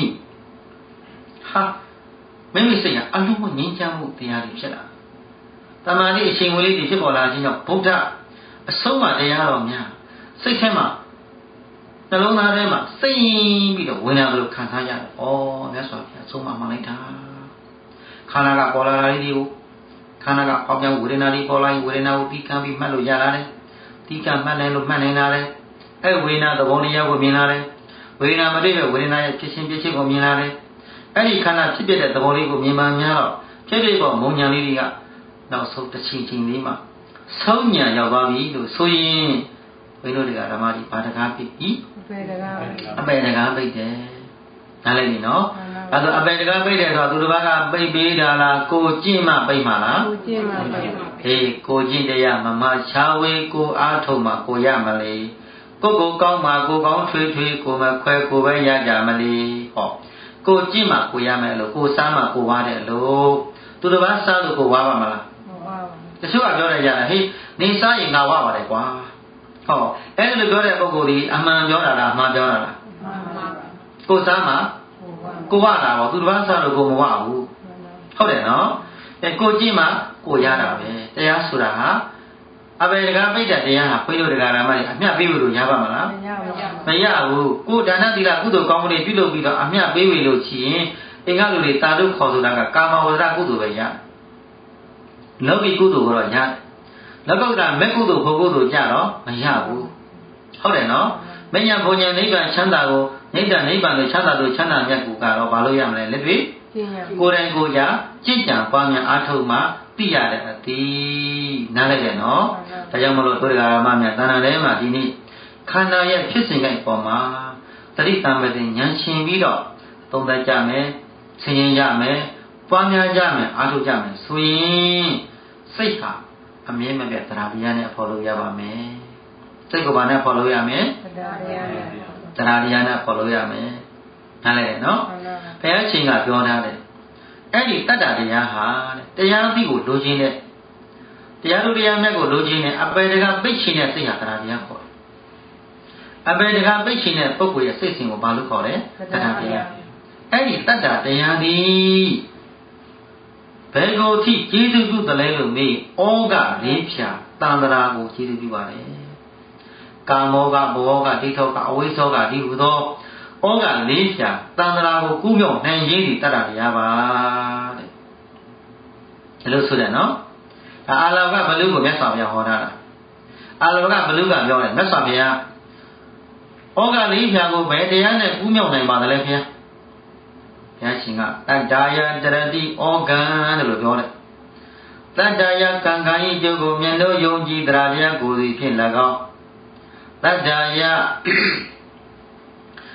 [SPEAKER 1] ဟာမိမိစိတ်ကအလုံးမငြိမ်းချမ်းမှုတရားတွေဖြစ်လာတမန်လေးအချိန်ဝေးလေးတွေဖြစ်ပေါ်လာခြင်းကြောင့်ဗုဒ္ဓအဆုံးအမတရားတော်များစိတ်ထဲမှာနှလုံးသားထဲမှာစိတ်ပြီးတော့ဝင်လာလို့ခံစားရတယ်။ဩမြတ်စွာဘုရားအဆုံးအမမှန်လိုက်တာခန္ဓာကပေါ်လာတာလေးတွေကိုခန္ဓာကအောက်ပြန်ဝေဒနာလေးပေါ်လာရင်ဝေဒနာကိုပြီးကံပြီးမှတ်လို့ရလာတယ်။ပြီးကံမှတ်နိုင်လို့မှတ်နိုင်လာတယ်။အဲဝေဒနာသဘောတရားကိုမြင်လာတယ်။ဝေဒနာမတွေ့တဲ့ဝေဒနာရဲ့ဖြစ်ခြင်းပြည့်ခြင်းကိုမြင်လာတယ်။အဲ့ဒီခန္ဓာဖြစ်ပြတဲ့သဘောလေးကိုမြင်မှများတော့ဖြစ်ဖြစ်ပေါ်မုံညာလေးတွေကနောက်ဆုံးတစ်ချိန်ချိန်လေးမှာဆုံးညာရောက်သွားပြီလို့ဆိုရင်ဘုန်းကြီးတို့တွေကဓမ္မကြီးဘာတကားပြပြီအပေတကားအပေတကားပြတယ်နားလည်ပြီနော်အဲဒါအပေတကားပြတယ်ဆိုတော့သူတစ်ပါးကပြိပေးတာလားကိုကျင့်မှပြမှာလားကိုကျင့်မှပြမှာဟေးကိုကျင့်တရားမမချာဝေကိုအားထုတ်မှကိုရမလေကိုကိုကောင်းမှကိုကောင်းထွေးထွေးကိုမခွဲကိုပဲရကြမလေဟောကိုကျင့်မှကိုရမယ်လို့ကိုစားမှကိုဝါတယ်လို့သူတစ်ပါးစားလို့ကိုဝါပါမလားမဝါပါဘူးတချို့ကပြောရကြတယ်ဟေးနေစားရင်ငါဝါပါတယ်ကွာဟောအဲ့လိုပြောတဲ့ပုဂ္ဂိုလ်ဒီအမှန်ပြောတာလားအမှန်ပြောတာလားမှန်ပါပါကိုစားမှကိုဝါတာပေါ့သူတစ်ပါးစားလို့ကိုမဝါဘူးဟုတ်တယ်နော်အဲကိုကြည့်မှကိုရတာပဲတရားဆိုတာဟာအပေတကားပိဋကတရားဟာဘုန်းကြီးတို့တရားဓမ္မတွေအမျှပေးလို့ရပါမလားမရဘူးကိုဒါနသီလကုသိုလ်ကောင်းမှုတွေပြုလုပ်ပြီးတော့အမျှပေးဝေလို့ရှိရင်အင်္ဂလူတွေတာတို့ခေါ်ဆိုတာကကာမဝဇ္ဇကုသိုလ်ပဲရလောကီကုသိုလ်ကတော့ရတယ်လောကုတ္တရာမဲ့ကုသိုလ်ဘုကုသိုလ်ကြတော့မရဘူးဟုတ်တယ်နော်မညာဘုံညာနိဗ္ဗာန်ချမ်းသာကိုနိဗ္ဗာန်နိဗ္ဗာန်ကိုချမ်းသာလို့ချမ်းသာမြတ်ကိုကတော့ဘာလို့ရမလဲလက်တွေ့ကိုယ်တိုင်ကိုယ်ကြကြည်ကြံပွားများအားထုတ်မှသိရတဲ့အသီးနားလိုက်တယ်နော်ဒါကြောင့်မလို့တို့တရားဓမ္မများတဏ္ဍာထဲမှာဒီနေ့ခန္ဓာရဲ့ဖြစ်စဉ်တိုင်းပေါ်မှာတတိတံပတိဉာဏ်ရှင်ပြီးတော့သုံးသပ်ကြမယ်ဆင်ခြင်ကြမယ်ပွားများကြမယ်အားထုတ်ကြမယ်ဆိုရင်စိတ်ဟာအမြဲမပြတ်တရားတရားနဲ့ဖော်လို့ရပါမယ်စိတ်ကဘာနဲ့ဖော်လို့ရမယ်တရားတရားနဲ့တရားတရားနဲ့ဖော်လို့ရမယ်နားလည်တယ်နော်ဘုရားရှင်ကပြောထားတယ်အဲ့ဒီတတ္တတရားဟာတရားသိကိုလိုချင်တဲ့တရားတို့တရားမြတ်ကိုလိုချင်တဲ့အပေတကပိတ်ချင်တဲ့စိတ်ဟာတရားတရားခေါ်တယ်အပေတကပိတ်ချင်တဲ့ပုဂ္ဂိုလ်ရဲ့စိတ်စဉ်ကိုဘာလို့ခေါ်လဲတရားတရားအဲ့ဒီတတ္တတရားသည်ဘယ်ကိုထိကျေးဇူးပြုတယ်လဲလို့မေးဩဃလေးဖြာတန္တရာကိုကျေးဇူးပြုပါတယ်ကာမောကဘောကဒိဋ္ဌောကအဝိဇ္ဇောကဒီဟူသောဩဃလေးဖြာတန္တရာကိုကူးမြောက်နိုင်ရည်ဒီတတ္တတရားပါတဲ့ဒီလိုဆိုတယ်နော်ဒါအာလောကဘလူကိုမြတ်စွာဘုရားဟောတာအာလောကဘလူကပြောတယ်မြတ်စွာဘုရားဩဃလေးဖြာကိုဘယ်တရားနဲ့ကူးမြောက်နိုင်ပါသလဲခင်ဗျာဘုရားရှင်ကတတ္တယာတရတိဩဃံလို့ပြောတယ်တတ္တယာကံကံဤကျုပ်ကိုမြင်လို့ယုံကြည်တရားတရားကိုယ်စီဖြင့်၎င်းတတ္တယာ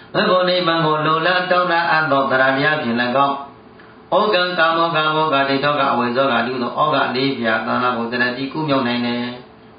[SPEAKER 1] မေဖို့နိဗ္ဗာန်ကိုလိုလားတောင်းတအပ်သောတရားတရားဖြင့်၎င်းဩကံကာမောကာမောကဒိဋ္ဌောကအဝိဇ္ဇောကတိဟုသောဩဃလေးပြာသန္တာကိုတရတိကုမြောက်နိုင်တယ်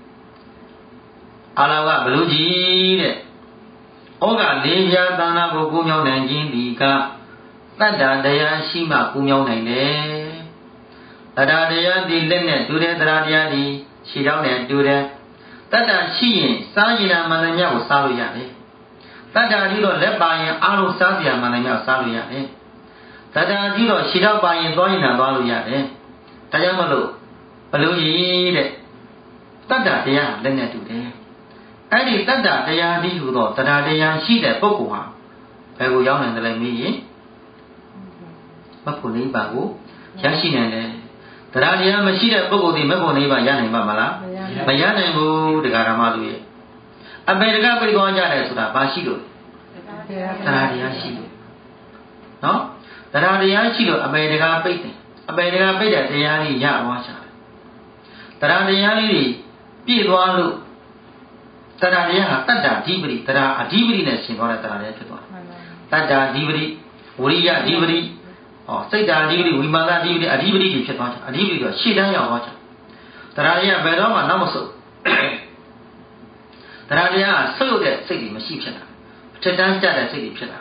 [SPEAKER 1] အာလောကဘလူကြီးတဲ့ဩဃလေးပြာသန္တာကိုကုမြောက်နိုင်ခြင်းဒီကတတ္တတရားရှိမှကုမြောက်နိုင်တယ်တတ္တတရားဒီလက်နဲ့တူတဲ့တရားတရားဒီခြေထောက်နဲ့တူတဲ့တတ္တရှိရင်စားရင်မှန်တယ်မြတ်ကိုစားလို့ရတယ်တတ္တကြီးတော့လက်ပါရင်အားလုံးစားစရာမှန်တယ်မြတ်စားလို့ရတယ်တတ္တကြီးတော့ခြေထောက်ပါရင်သွားရင်သွားလို့ရတယ်ဒါကြောင့်မလို့ဘလူကြီးတဲ့တတ္တတရားလက်နဲ့တူတယ်အဲ့ဒီတတ္တတရားဒီဟူသောတရားတရားရှိတဲ့ပုဂ္ဂိုလ်ဟာဘယ်ကိုရောက်နိုင်တယ်လဲမေးရင်မဖို့နိဗ္ဗာန်ကိုရရှိနိုင်တယ်တရားတရားမရှိတဲ့ပုဂ္ဂိုလ်ဒီမဖို့နိဗ္ဗာန်ရနိုင်ပါမလားမရနိုင်ဘူးတရားဓမ္မတို့ရဲ့အပေတကပိတ်သွားကြတယ်ဆိုတာဘာရှိလို့တရားတရားရှိလို့နော်တရားတရားရှိလို့အပေတကပိတ်တယ်အပေတကပိတ်တဲ့တရားကြီးရသွားချတယ်တရားတရားလေးတွေပြည့်သွားလို့တရားတရားဟာတတ္တဓိပတိတရားအဓိပတိနဲ့ရှင်သွားတဲ့တရားလေးဖြစ်သွားတယ်တတ္တဓိပတိဝရိယဓိပတိဟောစိတ်ဓာတ်အဓိပတိဝိမာနအဓိပတိအဓိပတိတွေဖြစ်သွားတယ်အဓိပတိတော့ရှေ့တန်းရောက်သွားတယ်တရားတရားဘယ်တော့မှနောက်မဆုတ်တရားတရားဆုတ်တဲ့စိတ်တွေမရှိဖြစ်တာထက်တန်းကြတဲ့စိတ်တွေဖြစ်တာ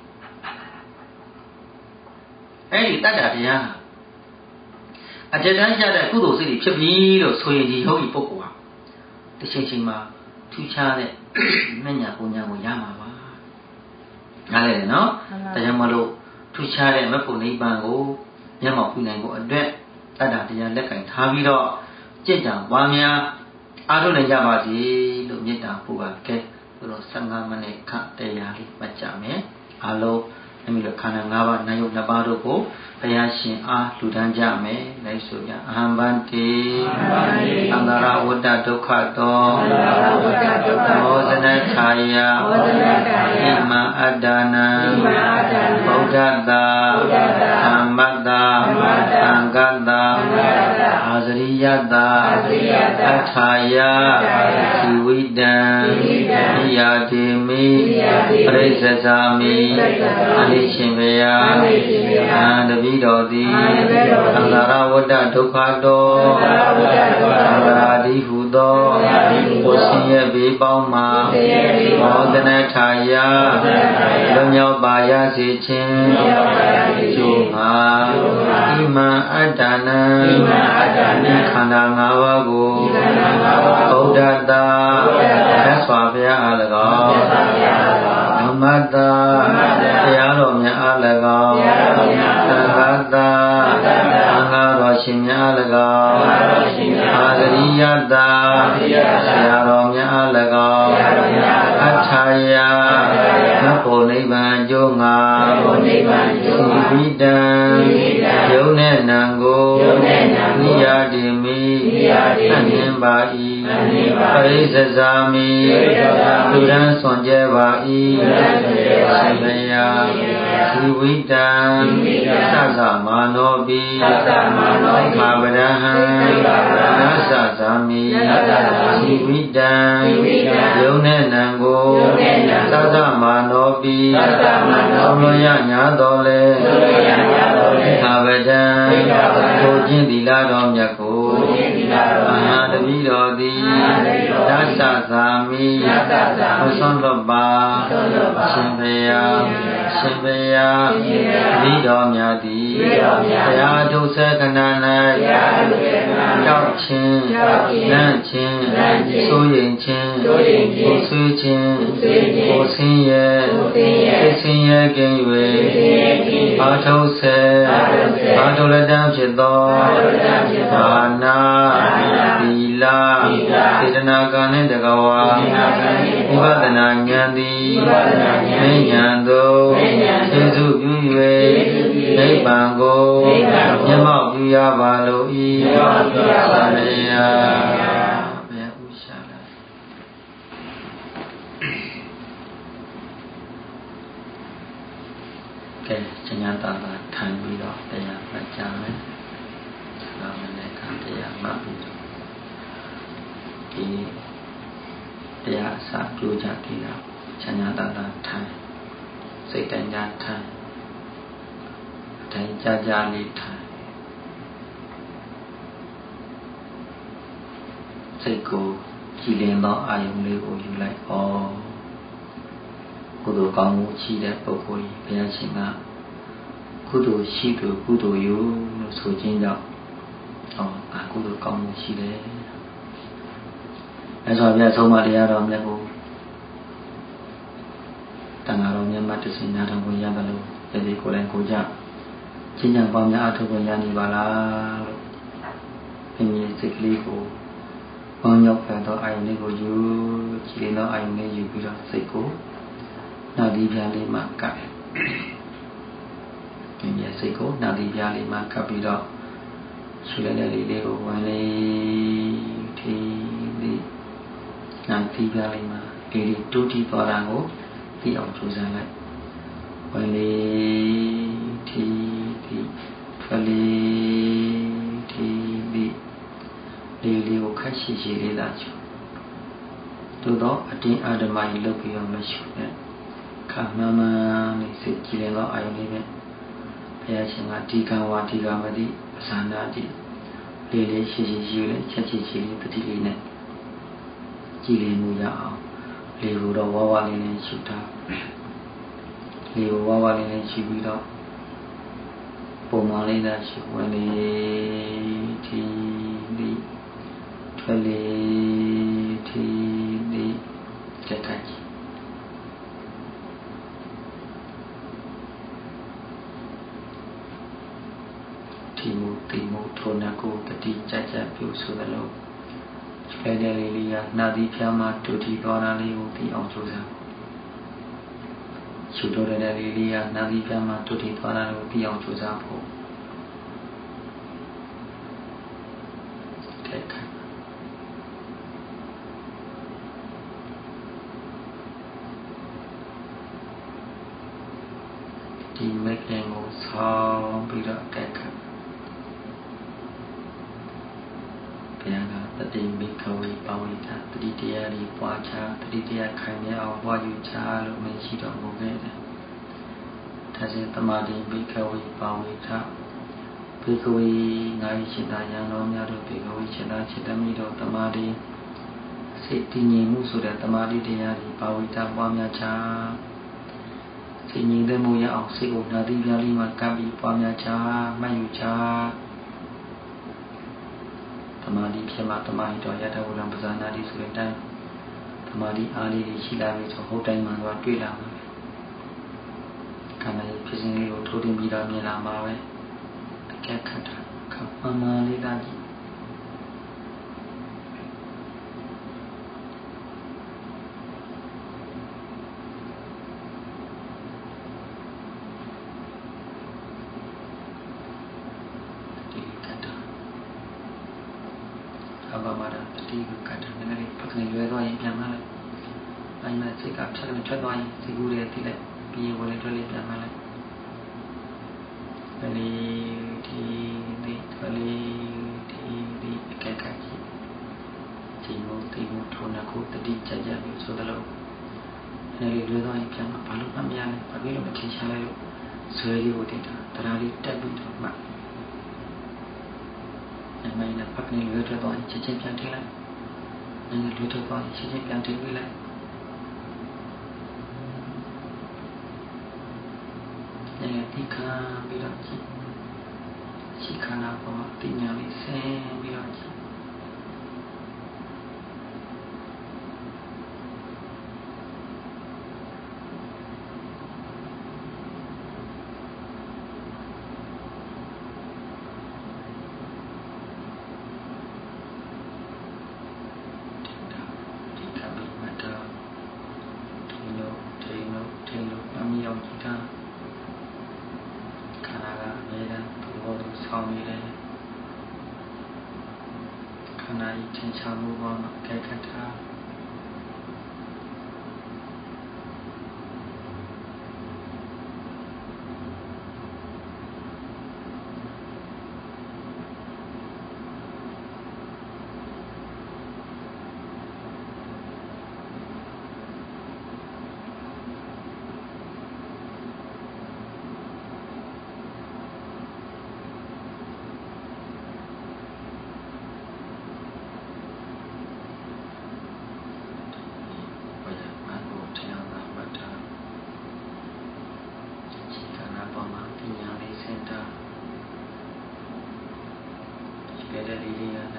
[SPEAKER 1] အဲ့ဒီတတ္တတရားဟာအထက်တန်းကြတဲ့ကုသိုလ်စိတ်တွေဖြစ်ပြီလို့ဆိုရင်ဒီယောဂီပုဂ္ဂိုလ်ဟာတစ်ချိန်ချိန်မှာထူးခြားတဲ့မညာပူညာကိုရမှာပါနားလည်တယ်နော်ဒါကြောင့်မလို့ထူးခြားတဲ့မဖို့နိဗ္ဗာန်ကိုမျက်မှောက်ပြုနိုင်ဖို့အတွက်တတ္တတရားလက်ကင်ထားပြီးတော့ကြည်ကြံပွားများအားထုတ်နိုင်ကြပါစေလို့မေတ္တာပို့ပါကဲဆိုတော့ဆယ်၅မိနစ်ခန့်တရားလေးမှတ်ကြမယ်အားလုံးအမိတို့ခန္ဓာ၅ပါးနာယုတ်နှစ်ပါးတို့ကိုဘုရားရှင်အားလှူဒန်းကြမယ်လိုက်ဆိုကြအဟံဗန္တိသံဃာဝတ္တဒုက္ခတောမောဇနထာယဣမံအတ္တနာဗုဒ္ဓတာသမ္မတ္တာသံဃတ္တာအာဇရိယတာအထာယဇီဝိတံဣယာတိမိပရိစ္ဆဇာမိအနိရှင်ဘယအာတပိတော်သည်သံဃာဝတ္တဒုက္ခတောသံဃာတိဟုသောကိုဆင်းရဲဘေးပေါင်းမှာမောဒနထာယလွမြောက်ပါရစေခြင်းကျိုးမှာဣမံအတ္တနာခန္ဓာ၅ပါးကိုဗုဒ္ဓတာသစ္စာဘုရားအား၎င်းဓမ္မတာတရားတော်များအား၎င်းသံဃာတာသံဃာတော်ရှင်များအား၎င်းအာဇရိယတာဆရာတော်များအား၎င်းအထာယမဖို့နိဗ္ဗာန်ကျိုးငါသီဝိတံယုံနဲ့နံကိုနိယာတိမိအနှင်းပါ၏ပရိစ္ဆဇာမိလူရန်စွန်ကြပါ၏ရှင်ဘယသီဝိတံသသမာနောပိခာဗရဟံနသဇာမိသီဝိတံယုံနဲ့နံကိုသသမာနောပိသုံးလို့ရညာတော်လဲခာဗဒံကိုခြင်းသီလတော်မြတ်ကိုအဟံတပိတော်သည်သသဇာမိမဆွမ်းလွတ်ပါရှင်ဘယရှင်ဘယဒီတော်များသည်ဘုရားဒုစခဏ၌ကြောက်ခြင်းလန့်ခြင်းဆိုရင်ခြင်းကိုဆွေးခြင်းကိုဆင်းရဲသိဆင်းရဲကင်း၍အာထုံးဆဲအာထုလတံဖြစ်သောဒါနာသီလစေတနာကံနှင့်တကဝါဝိပဿနာဉာဏ်သည်မဉ္ဇဉ်သို့ကျေစုပြု၍နိဗ္ဗာန်ကိုမျက်မှောက်ပြုရပါလို၏သာမေယဘယ်ဥရှာလာကဲဉာဏ်တန်တာခံပြီးတော့တရားမှတ်ကြမယ်သာမဏေခံတရားမှတ်ပြီးတော့ဒီတရားအစပြုကြသေးတာဉာဏ်တန်တာထိုင်စိတ်တိုင်းညာထိုင်တိုင်းကြာကြာလေးထိုင်စိတ်ကိုကြည်လင်သောအာယုံလေးကိုယူလိုက်ဩကုသိုလ်ကောင်းမှုရှိတဲ့ပုဂ္ဂိုလ်ကြီးဘုရားရှင်ကကုသိုလ်ရှိသူကုသိုလ်ယူလို့ဆိုခြင်းကြောင့်ဟောအာကုသိုလ်ကောင်းမှုရှိတယ်အဲဆိုပြဆုံးမတရားတော်မြတ်ကိုတန်ဃာတော်မြတ်မတ္တစင်နာတော်ကိုရပါလို့ယနေ့ကိုယ်တိုင်ကိုကြချင်းချံပေါင်းများအထုပ်ကိုရနေပါလားလို့ဘုရားစိတ်ကလေးကိုပေါင်းရောက်ခဲ့သောအာယုန်လေးကိုယူကြည်လင်သောအာယုန်လေးယူပြီးတော့စိတ်ကိုနာသီးပြားလေးမှာကပ်ဒီမြတ်စိတ်ကိုနာသီးပြားလေးမှာကပ်ပြီးတော့ဆူလိုက်တဲ့လေးလေးကိုဝင်လေးထိပြီးနာသီးပြားလေးမှာဒီလေးတူးတီးသွားတာကိုသိအောင်ကြိုးစားလိုက်ဝင်လေးထိပြီးထွက်လေးထိပြီးလေးလေးကိုခက်ရှိရှိလေးသာချူသို့တော့အတင်းအာဓမ္မကြီးလုပ်ပြီးတော့မရှုနဲ့ခါမှန်မှန်လေးစိတ်ကြည်လင်သောအာယုန်လေးနဲ့ဘုရားရှင်ကဒီကံဝါဒီကံမတိအစန္ဒတိလေးလေးရှိရှိရှိလေးချက်ချီချီလေးတတိလေးနဲ့ကြည်လင်မှုရအောင်လေးကိုတော့ဝါဝါလေးနဲ့ရှုတာလေးကိုဝါဝါလေးနဲ့ရှုပြီးတော့ပုံမှန်လေးသာရှုဝင်လေးဒီဒီထွက်လေးဒီဒီကြက်ကြည့်ဒီမူဒီမူထုံးနာကိုတတိကြကြပြုဆိုသလိုခြေတဲ့လေးလေးကနာသီးဖြားမှတူတီသွားတာလေးကိုသိအောင်ကြိုးစားရှုတော့တဲ့လေးလေးကနာသီးဖြားမှတူတီသွားတာကိုသိအောင်ကြိုးစားဖို့တဲ့ခါဒီမက်ကင်ကိုဆောင်းပြီးတော့တဲ့ခါဘုရားကတတိမိခဝေပါဝိတာတတိတရားကြီးပွားချတတိတရားခိုင်မြဲအောင်ပွားယူချလို့မရှိတော်မူခဲ့တယ်။ဒါစေတမာတိမိခဝေပါဝိတာဘေကဝေငါ၏စိတ်သားယံတော်များတို့ဘေကဝေစိတ်သားစိတ်သမီးတို့တမာတိစိတ်တည်ငြိမ်မှုဆိုတဲ့တမာတိတရားကြီးပါဝိတာပွားများချစိတ်ငြိမ်သက်မှုရအောင်စိတ်ကိုနာသီးပြားလေးမှာကပ်ပြီးပွားများချမှတ်ယူချသမာဓိဖြစ်မှသမာဓိတော်ရတ္တဝရံပဇာနာတိဆိုတဲ့အတိုင်းသမာဓိအားလေးရှိလာပြီဆိုဟုတ်တိုင်းမှာတော့တွေ့လာမှာပဲခန္ဓာရဲ့ဖြစ်စဉ်လေးကိုထိုးတင်ပြီးတော့မြင်လာမှာပဲတကယ်ခက်တာခပ်မှန်မှန်လေးသာကြည့်ဒီကတ်တယ်နည်းနည်းပတ်ကနေလွဲသွားရင်ပြန်မလိုက်အဲ့မဲ့စိတ်ကဖြတ်ကနေထွက်သွားရင်စိတ်ကူးတယ်တိလိုက်ပြီးဝင်လေထွက်လေပြန်မလိုက်ဘယ်လိုဒီဒီထွက်လေဒီဒီကဲကဲကြည့်ဒီမို့ဒီမို့ထုံးကိုတတိကြကြပြီးဆိုတော့နည်းနည်းလွဲသွားရင်ပြန်မဘာလို့မှမရလဲဘာဖြစ်လို့မထင်ရှားလဲလို့ဇွဲလေးကိုတင်တာတရားလေးတက်ပြီးတော့မှအမိုင်းနဲ့ပတ်ကနေလွဲထွက်သွားရင်ချက်ချင်းပြန်ထည့်လိုက်နည်းနည်းလွဲထွက်သွားရင်ချက်ချင်းပြန်ထည့်ပေးလိုက်အဲဒီခံပြီးတော့ကြည့်ရှိခန္ဓာပေါ်မှာတိညာလေးဆင်းပြီးတော့ကြည့်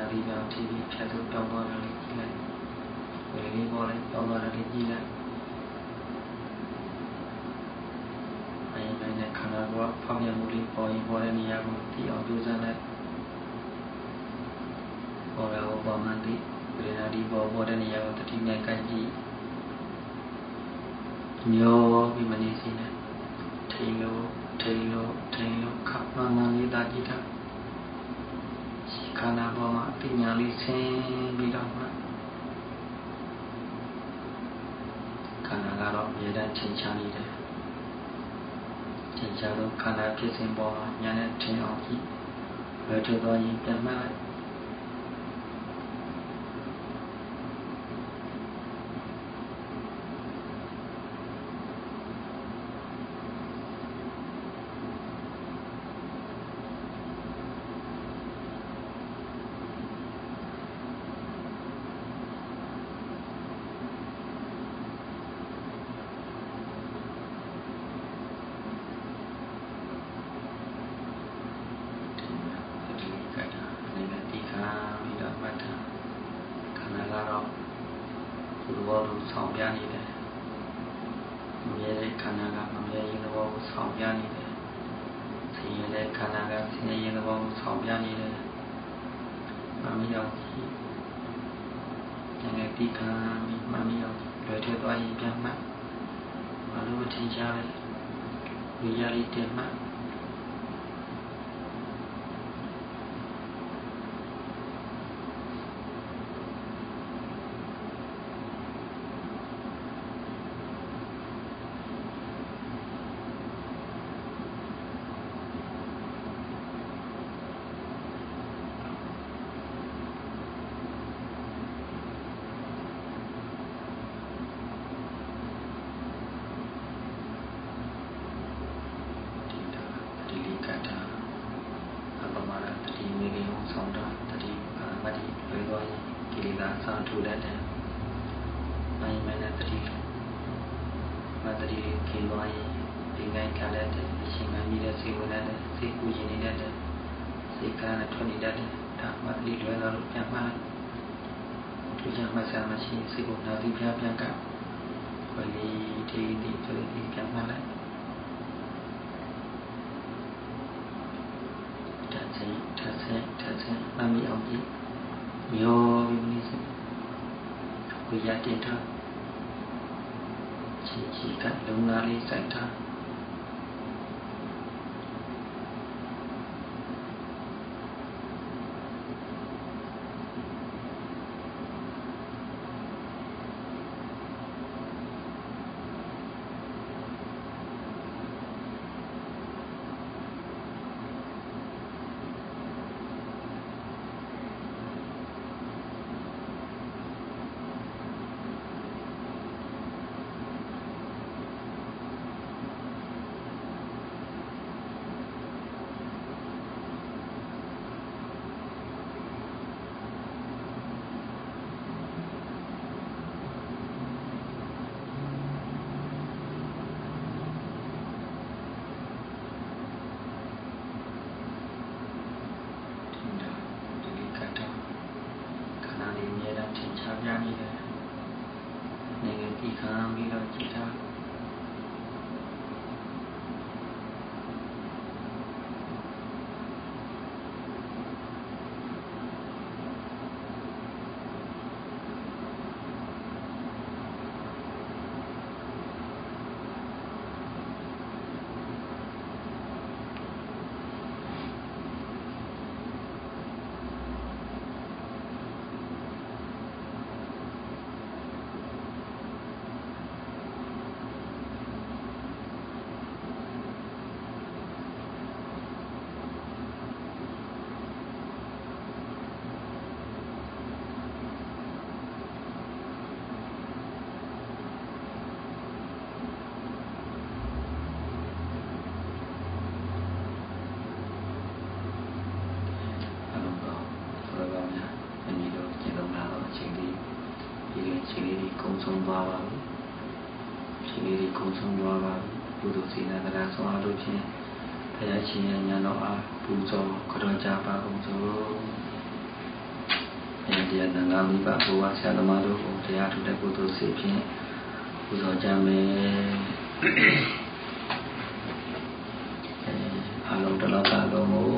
[SPEAKER 1] ဒီကြောင့်ဒီဒီဖြတ်စုပြောင်းသွားတယ်လေးကြည့်လိုက်ဝေလေးပေါ်လိုက်ပြောင်းသွားတယ်လေးကြည့်လိုက်အဲဒါနဲ့ခန္ဓာကိုယ်ဖောက်ပြန်မှုလေးပေါ်ရင်ပေါ်တဲ့နေရာကိုသိအောင်ကြိုးစားလိုက်ပေါ်လာကိုပေါ်မှန်းသိဝေဒနာဒီပေါ်ပေါ်တဲ့နေရာကိုတတိယကိုက်ကြည့်မျောပြီးမနေစီနဲ့ထိန်လို့ထိန်လို့ထိန်လို့ခပ်မှန်မှန်လေးသာကြည့်တာခန္ဓာပေါ်မှာပညာလေးဆင်းပြီးတော့မှခန္ဓာကတော့အမြဲတမ်းချိန်ချနေတယ်ချိန်ချလို့ခန္ဓာဖြစ်စဉ်ပေါ်မှာညာနဲ့ထင်အောင်ကြည့်ဘယ်ထွက်သွားရင်ပြန်မှတ်လိုက်ဆောင်ပြနေတယ်။မြဲတဲ့ခန္ဓာကမမြဲရင်သဘောကိုဆောင်ပြနေတယ်။ဆင်းရဲတဲ့ခန္ဓာကဆင်းရဲရင်သဘောကိုဆောင်ပြနေတယ်။မမီအောင်ကြည့်။ဉာဏ်နဲ့သိခံပြီးမမီအောင်လွယ်ထွက်သွားရင်ပြန်မှတ်။မလို့ထင်ရှားတယ်။ဝိရလေးတင်မှတ်ထူတတ်တယ်။နိုင်မယ်နဲ့တတိမတတိခင်သွားရင်ဒီနိုင်ခါတဲ့တဲ့အချိန်မှမြည်တဲ့စိတ်ဝင်တဲ့စိတ်ကူးရင်နေတဲ့စိတ်ကလည်းထွက်နေတတ်တယ်။ဒါမှတတိလွယ်တော့ပြန်မှလိုက်။ဒီကြောင့်မဆရာမရှိစိတ်ကိုနာပြီးပြန်ပြန်ကဝလီဒီဒီဆိုပြီးပြန်မှလိုက်။တတ်ချင်းတတ်ချင်းတတ်ချင်းမမီအောင်ကြည့်။ယောပြီးမနေစိဝိရတင်ထားချီချီကလုံနာလေးစိုက်ထားပြနေတယ်နိုင်ငံပြည်ခံပြီးတော့ကြည်ထားကုံဆုံးသွားပါပြီရှင်လေးတွေကုံဆုံးသွားပါပြီဘုဒ္ဓစေနာတရားဆောင်အားလို့ဖြင့်ဘုရားရှင်ရဲ့ဉာဏ်တော်အားပူဇော်ကြော်ကြပါကုန်စို့တရားသံဃာမိဘဘုရားဆရာသမားတို့ကိုတရားထုတဲ့ကုသိုလ်စိတ်ဖြင့်ပူဇော်ကြမယ်အားလုံးတလောကလုံးကို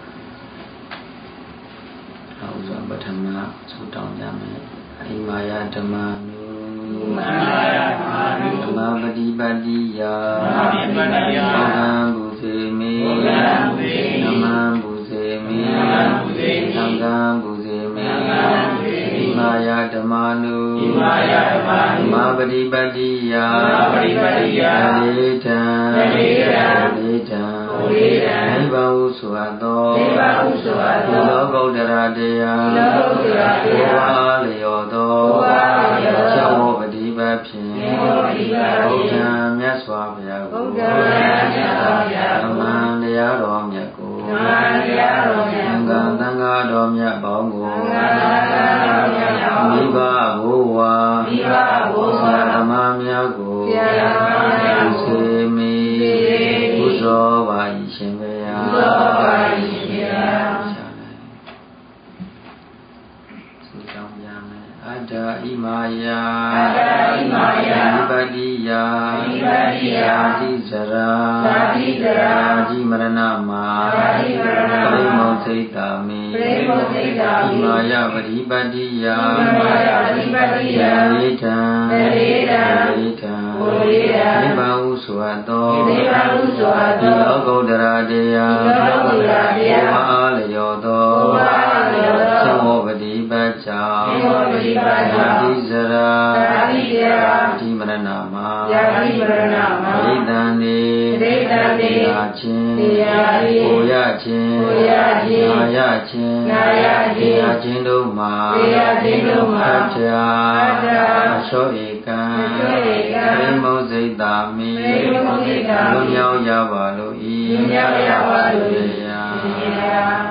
[SPEAKER 1] နောက်ဆုံးပထမဆုတောင်းကြမယ်အိမာယဓမ္မနုမာယဓမ္မနုဓမ္မပฏิပတ္တိယဓမ္မပฏิပတ္တိယဘုရားဘုဇေမေဘုရားဘုဇေမေနမံဘုဇေမေနမံဘုဇေမေသံဃံဘုဇေမေသံဃံဘုဇေမေအိမာယဓမ္မနုအိမာယဓမ္မနုဓမ္မပฏิပတ္တိယဓမ္မပฏิပတ္တိယလေတံလေတံလေတံနိဗ္ဗာန်ဟုဆိုအပ်သောနိဗ္ဗာန်ဟုဆိုအပ်သောလောကုတ္တရာတရားလောကုတ္တရာတရားလျောသောလျောသောသောပฏิပတ်ဖြင့်သောပฏิပတ်ဖြင့်ဘုရားမြတ်စွာဘုရားကိုဘုရားမြတ်စွာဘုရားဓမ္မတရားတော်မြတ်ကိုဓမ္မတရားတော်မြတ်ကိုသံဃာတော်မြတ်ပေါင်းကိုသံဃာတော်မြတ်ပေါင်းမိဘဘိုးဝါမိဘဘိုးဝါဆရာသမားများကိုဆရာသမားများကိုစေမေပူဇော်ပါ၏ရှင်ဘုရားပူဇော်ပါ၏ရှင်ဘုရားဆုတောင်းကြမယ်အတ္တဣမာယအတ္တဣမာယဝိပတ္တိယဝိပတ္တိယဇာတိဇရာဇာတိဇရာဇာတိမရဏမာဇာတိမရဏပရိမောစိတ်တာမေပရိမောစိတ်တာမေဣမာယဝိပတ္တိယဣမာယဝိပတ္တိယလေတံလေတံလေတံလေတံနိဗ္ဗာန်ဟုဆိုအပ်သောနိဗ္ဗာန်ဟုဆိုအပ်သောဒီလောကုတ္တရာတရားဒီလောကုတ္တရာတရားဘုရားလျောသောဘုရားလျောသောသံဃောပฏิပတ်ကြောင့်သံဃောပฏิပတ်ကြောင့်ဇာတိဇရာဇာတိဇရာဒီမရဏမှာဇာတိမရဏမှာဒိဋ္ဌံနေဒိဋ္ဌံနေရာချင်းရာချင်းကိုရချင်းကိုရချင်းနာရချင်းနာရချင်းနာချင်းတို့မှာနာချင်းတို့မှာအထရာအထရာအသောဧကံအသောဧကံပရိမောစိတ်တာမိပရိမောစိတ်တာမိလွန်မြောက်ရပါလို့ဤလွန်မြောက်ရပါလို့ဤ